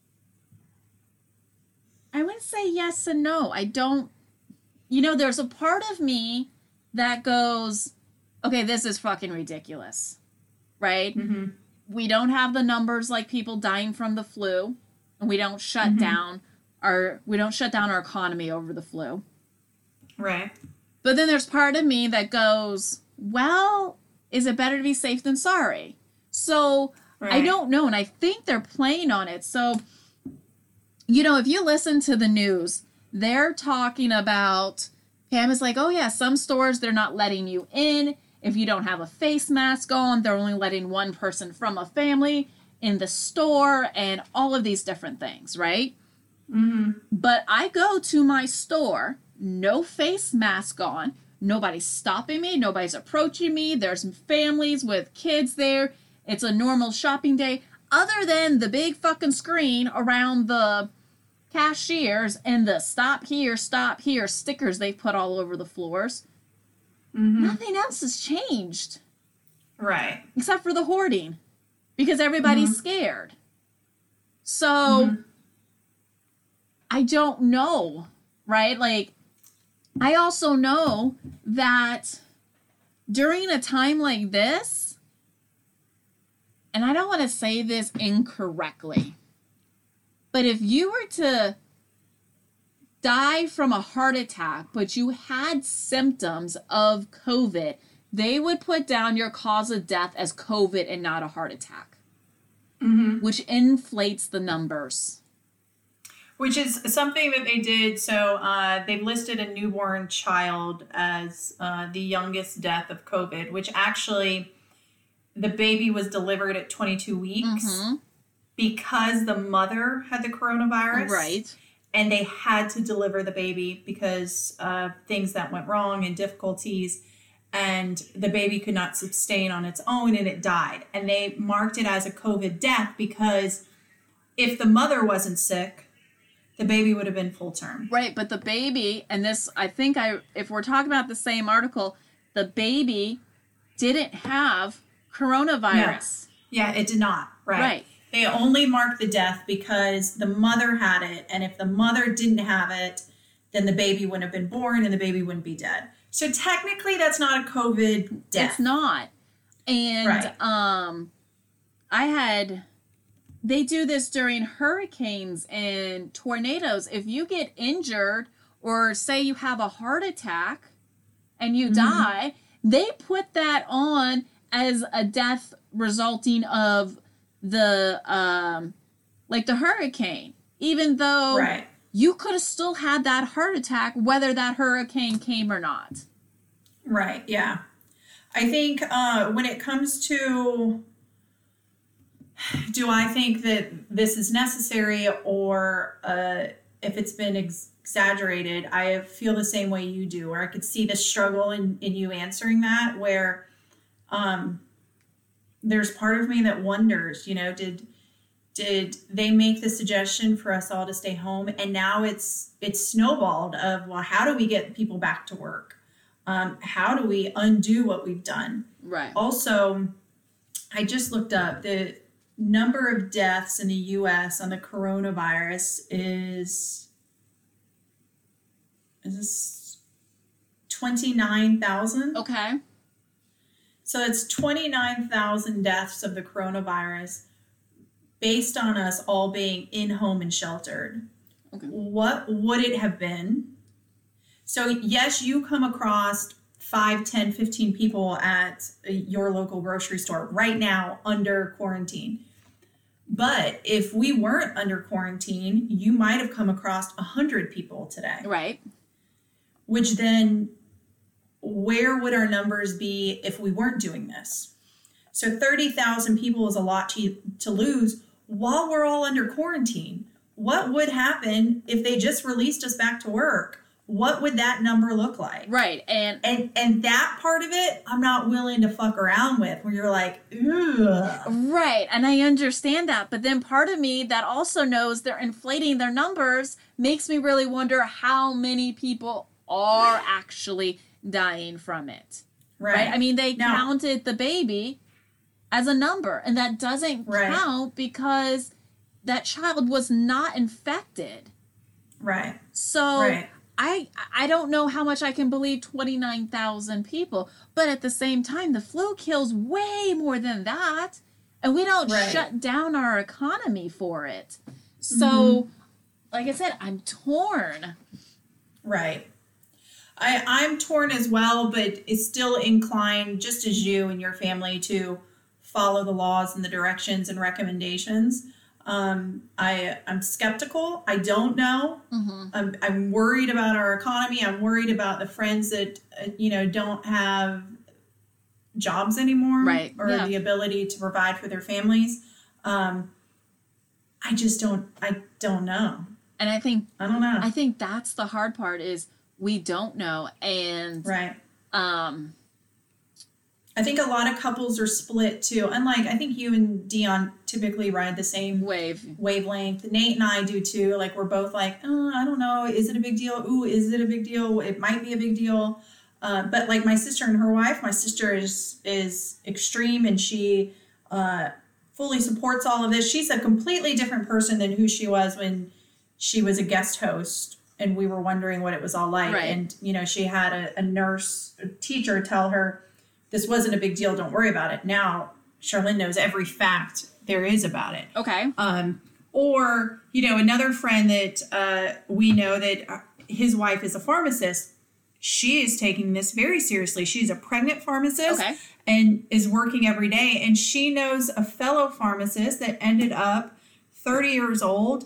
I would say yes and no. I don't, you know, there's a part of me that goes, okay, this is fucking ridiculous, right? Mm-hmm. We don't have the numbers like people dying from the flu, and we don't shut Mhm. down our, we don't shut down our economy over the flu. Right. But then there's part of me that goes, well, is it better to be safe than sorry? So Right. I don't know, and I think they're playing on it. So, you know, if you listen to the news, they're talking about, Pam is like, oh yeah, some stores, they're not letting you in. If you don't have a face mask on, they're only letting one person from a family in the store and all of these different things, right? Mm-hmm. But I go to my store, no face mask on, nobody's stopping me, nobody's approaching me, there's families with kids there, it's a normal shopping day, other than the big fucking screen around the cashiers and the stop here, stop here stickers they put all over the floors. Mm-hmm. Nothing else has changed, Right. except for the hoarding, because everybody's Mhm. scared. So, Mhm. I don't know, right? Like, I also know that during a time like this, and I don't want to say this incorrectly, but if you were to die from a heart attack, but you had symptoms of COVID, they would put down your cause of death as COVID and not a heart attack, Mm-hmm. which inflates the numbers. Which is something that they did. So uh, they've listed a newborn child as uh, the youngest death of COVID, which actually the baby was delivered at twenty-two weeks Mm-hmm. because the mother had the coronavirus. Right. And they had to deliver the baby because of things that went wrong and difficulties. And the baby could not sustain on its own and it died. And they marked it as a COVID death because if the mother wasn't sick, the baby would have been full term. Right, but the baby, and this, I think I, if we're talking about the same article, the baby didn't have coronavirus. Yeah, it did not. Right. Right. They only marked the death because the mother had it. And if the mother didn't have it, then the baby wouldn't have been born and the baby wouldn't be dead. So technically that's not a COVID death. It's not. And Right. um, I had, they do this during hurricanes and tornadoes. If you get injured or say you have a heart attack and you Mm-hmm. die, they put that on as a death resulting of the, um, like the hurricane, even though Right. you could have still had that heart attack, whether that hurricane came or not. Right. Yeah. I think uh, when it comes to, do I think that this is necessary or uh, if it's been ex- exaggerated, I feel the same way you do, or I could see the struggle in, in you answering that, where um, there's part of me that wonders, you know, did did they make the suggestion for us all to stay home? And now it's it's snowballed of, well, how do we get people back to work? Um, how do we undo what we've done? Right. Also, I just looked up the number of deaths in the U S on the coronavirus is, is this twenty-nine thousand? Okay. So it's twenty-nine thousand deaths of the coronavirus based on us all being in home and sheltered. Okay. What would it have been? So yes, you come across five, ten, fifteen people at your local grocery store right now under quarantine. But if we weren't under quarantine, you might have come across one hundred people today. Right. Which then, where would our numbers be if we weren't doing this? So thirty thousand people is a lot to, to lose while we're all under quarantine. What would happen if they just released us back to work? What would that number look like? Right. And And and that part of it, I'm not willing to fuck around with, where you're like, ugh. right. And I understand that. But then part of me that also knows they're inflating their numbers makes me really wonder how many people are actually dying from it. Right. Right. I mean, they Now- counted the baby as a number, and that doesn't Right. count because that child was not infected. Right. So Right. I I don't know how much I can believe twenty-nine thousand people, but at the same time, the flu kills way more than that, and we don't Right. shut down our economy for it. So, Mm-hmm. like I said, I'm torn. Right. I, I'm torn as well, but it's still inclined, just as you and your family, to follow the laws and the directions and recommendations. Um, I, I'm skeptical. I don't know. Mm-hmm. I'm, I'm worried about our economy. I'm worried about the friends that, uh, you know, don't have jobs anymore. Right, Or yeah. the ability to provide for their families. Um, I just don't, I don't know. And I think I don't know. I think that's the hard part is we don't know, and right. um, I think a lot of couples are split too. Unlike, I think you and Dion typically ride the same wave. wavelength. Nate and I do too. Like, we're both like, oh, I don't know. Is it a big deal? Ooh, is it a big deal? It might be a big deal. Uh, but like my sister and her wife, my sister is is extreme, and she uh, fully supports all of this. She's a completely different person than who she was when she was a guest host and we were wondering what it was all like. Right. And, you know, she had a, a nurse, a teacher tell her, this wasn't a big deal. Don't worry about it. Now, Charlene knows every fact there is about it. Okay. Um, or, you know, another friend that uh, we know that uh, his wife is a pharmacist, she is taking this very seriously. She's a pregnant pharmacist Okay. and is working every day. And she knows a fellow pharmacist that ended up thirty years old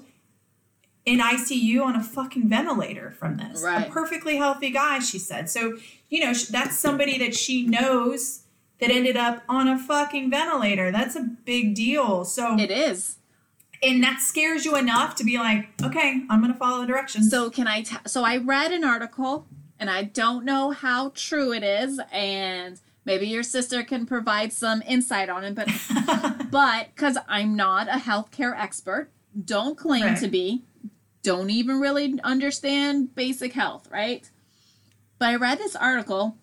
in I C U on a fucking ventilator from this. Right. A perfectly healthy guy, she said. So, you know, that's somebody that she knows that ended up on a fucking ventilator. That's a big deal. So It is. and that scares you enough to be like, okay, I'm going to follow the directions. So can I? T- so I read an article, and I don't know how true it is, and maybe your sister can provide some insight on it. But but because I'm not a healthcare expert, don't claim Right. to be, don't even really understand basic health, right? But I read this article,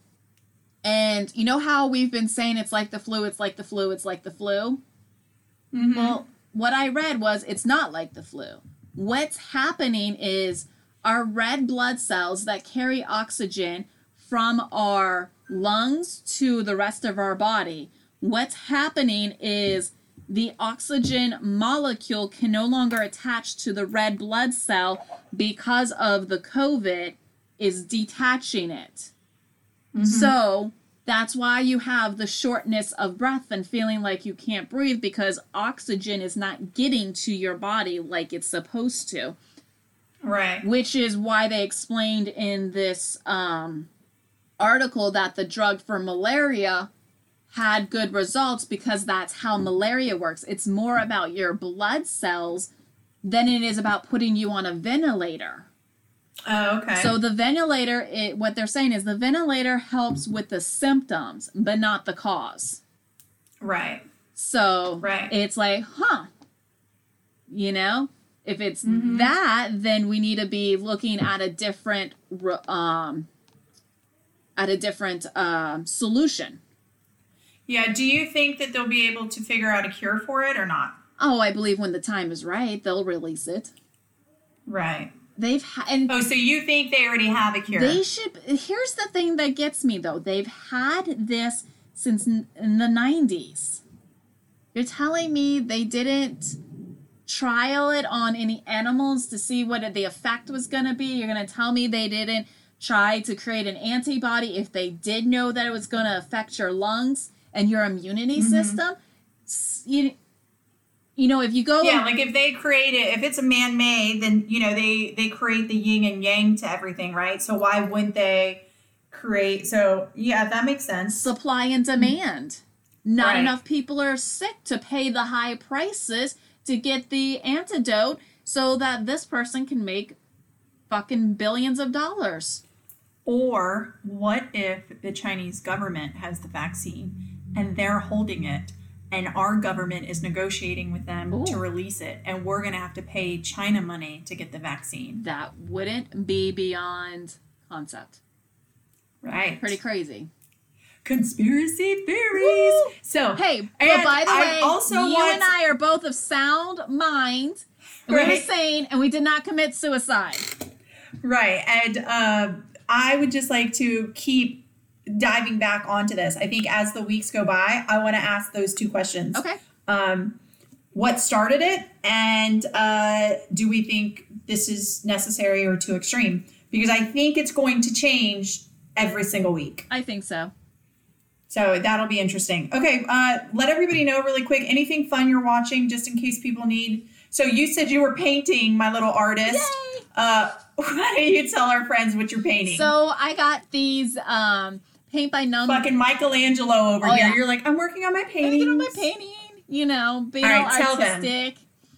and you know how we've been saying it's like the flu, it's like the flu, it's like the flu. Mhm. Well, what I read was it's not like the flu. What's happening is our red blood cells that carry oxygen from our lungs to the rest of our body. What's happening is the oxygen molecule can no longer attach to the red blood cell because of the COVID is detaching it. Mm-hmm. So that's why you have the shortness of breath and feeling like you can't breathe, because oxygen is not getting to your body like it's supposed to. Right. Which is why they explained in this um, article that the drug for malaria had good results, because that's how malaria works. It's more about your blood cells than it is about putting you on a ventilator. Oh, okay. So the ventilator, it, what they're saying is the ventilator helps with the symptoms, but not the cause. right. So Right. it's like, huh, you know, if it's Mm-hmm. that, then we need to be looking at a different, ro- um, at a different um, solution. Yeah. Do you think that they'll be able to figure out a cure for it or not? Oh, I believe when the time is right, they'll release it. Right. They've ha- and Oh, so you think they already have a cure? they should. Here's the thing that gets me though. They've had this since n- in the nineties. You're telling me they didn't trial it on any animals to see what the effect was going to be? You're going to tell me they didn't try to create an antibody if they did know that it was going to affect your lungs and your immunity Mm-hmm. system? S- You, you know, if you go... Yeah, like if they create it, if it's a man-made, then, you know, they, they create the yin and yang to everything, right? So why wouldn't they create... So, yeah, that makes sense. Supply and demand. Not Right. enough people are sick to pay the high prices to get the antidote so that this person can make fucking billions of dollars. Or what if the Chinese government has the vaccine and they're holding it and our government is negotiating with them Ooh. to release it and we're going to have to pay China money to get the vaccine? That wouldn't be beyond concept. Right. Pretty crazy. Conspiracy theories. Woo! So, Hey, but and by the I way, also you want- and I are both of sound mind. We were Right. sane, and we did not commit suicide. Right. And uh, I would just like to keep diving back onto this. I think as the weeks go by, I want to ask those two questions. Okay. Um, what started it? And uh, do we think this is necessary or too extreme? Because I think it's going to change every single week. I think so. So that'll be interesting. Okay. Uh, let everybody know really quick. Anything fun you're watching, just in case people need. So you said you were painting, my little artist. Yay! Uh, why don't you tell our friends what you're painting? So I got these um, paint by number. Fucking Michelangelo over Oh, here. yeah. You're like, I'm working on my painting. You know, my painting, you know, being All all right, tell them. artistic.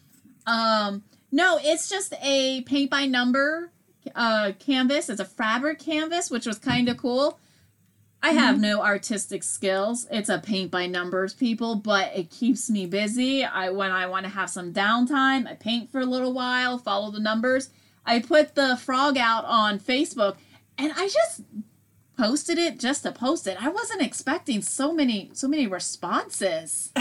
Um, no, it's just a paint by number uh, canvas. It's a fabric canvas, which was kind of cool. I have Mm-hmm. no artistic skills. It's a paint by numbers, people, but it keeps me busy. I when I want to have some downtime, I paint for a little while, follow the numbers. I put the frog out on Facebook, and I just posted it just to post it. I wasn't expecting so many so many responses.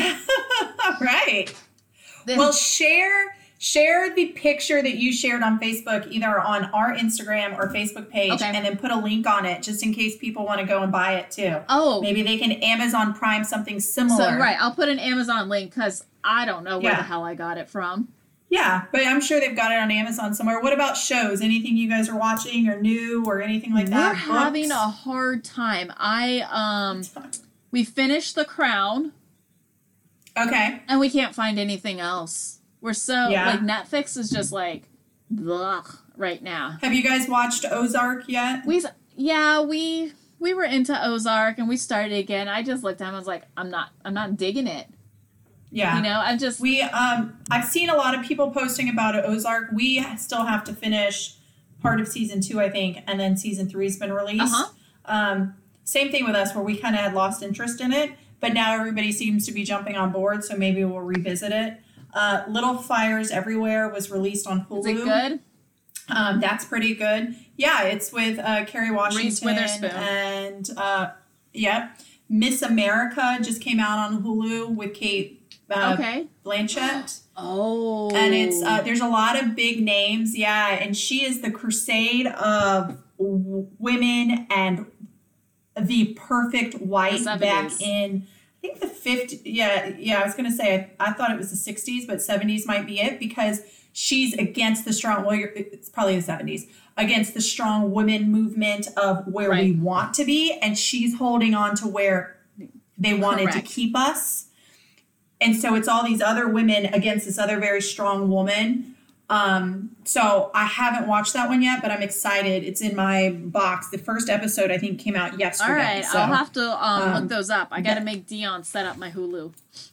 Right. Then- Well, share share the picture that you shared on Facebook, either on our Instagram or Facebook page, Okay. and then put a link on it just in case people want to go and buy it too. oh, Maybe they can Amazon Prime something similar. so right, I'll put an Amazon link because I don't know where Yeah. the hell I got it from. Yeah, but I'm sure they've got it on Amazon somewhere. What about shows? Anything you guys are watching or new or anything like that? We're having a hard time. I um we finished The Crown. Okay. And we can't find anything else. We're so Yeah. like Netflix is just like ugh right now. Have you guys watched Ozark yet? We yeah, we we were into Ozark and we started again. I just looked at him and was like, I'm not I'm not digging it. Yeah. You know, I'm just We um I've seen a lot of people posting about Ozark. We still have to finish part of season two, I think, and then season three's been released. Uh-huh. Um same thing with us where we kind of had lost interest in it, but now everybody seems to be jumping on board, so maybe we'll revisit it. Uh Little Fires Everywhere was released on Hulu. Is it good? Um that's pretty good. Yeah, it's with uh Kerry Washington Reese Witherspoon. and uh yeah, Miss America just came out on Hulu with Kate Uh, Okay. Blanchett, Oh. and it's uh, there's a lot of big names, yeah, and she is the crusade of w- women and the perfect wife The back seventies. in I think the fifties. Yeah, yeah, I was gonna say I, I thought it was the sixties, but seventies might be it because she's against the strong. Well, you're, it's probably the seventies against the strong women movement of where we Right. want to be, and she's holding on to where they wanted Correct. to keep us. And so it's all these other women against this other very strong woman. Um, so I haven't watched that one yet, but I'm excited. It's in my box. The first episode, I think, came out yesterday. All right, so, I'll have to um, um, look those up. I got to that- make Dion set up my Hulu.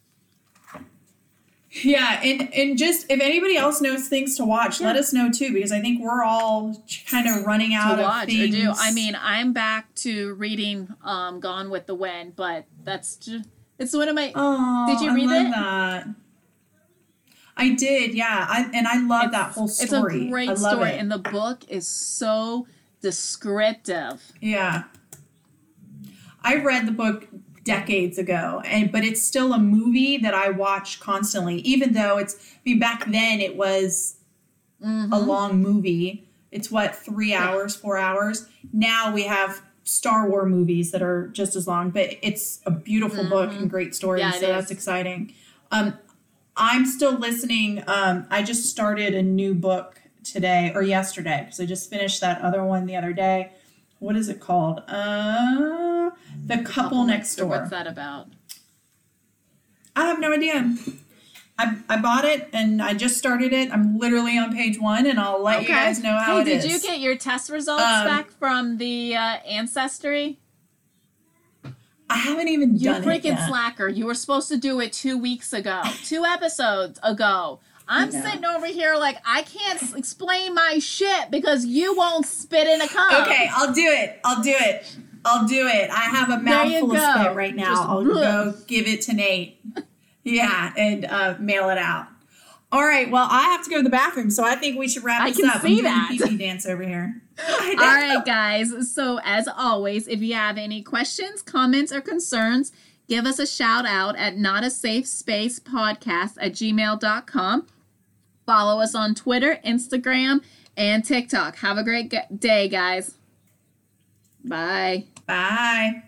Yeah, and, and just if anybody else knows things to watch, Yeah. let us know too, because I think we're all kind of running out To of watch or things. do. I mean, I'm back to reading um, Gone with the Wind, but that's just, it's one of my. oh, Did you I read love it? that. I did, yeah, I, and I love that whole story. It's a great I love story, it. and the book is so descriptive. Yeah. I read the book decades ago, and but it's still a movie that I watch constantly, even though it's I mean back then it was Mhm. a long movie. It's what, three hours, four hours. Now we have Star Wars movies that are just as long, but it's a beautiful book and great story. Yeah, it so is. that's exciting. Um, I'm still listening. Um, I just started a new book today or yesterday because I just finished that other one the other day. What is it called? Uh, The Couple Next Door. What's that about? I have no idea. I, I bought it and I just started it. I'm literally on page one, and I'll let you guys know how hey, it did is. you get your test results Um, back from the uh, Ancestry? I haven't even You done it freaking yet. slacker. You were supposed to do it two weeks ago. Two episodes ago. I'm Yeah. sitting over here like I can't s- explain my shit because you won't spit in a cup. Okay, I'll do it. I'll do it. I'll do it. I have a There you mouthful of go. spit right now. Just I'll bleh. go give it to Nate. Yeah, and uh, mail it out. All right. Well, I have to go to the bathroom, so I think we should wrap I this can up. see I'm doing that. the pee-pee dance over here. I All right, guys. So, as always, if you have any questions, comments, or concerns, give us a shout out at not a safe space podcast at gmail dot com. Follow us on Twitter, Instagram, and TikTok. Have a great g- day, guys. Bye. Bye.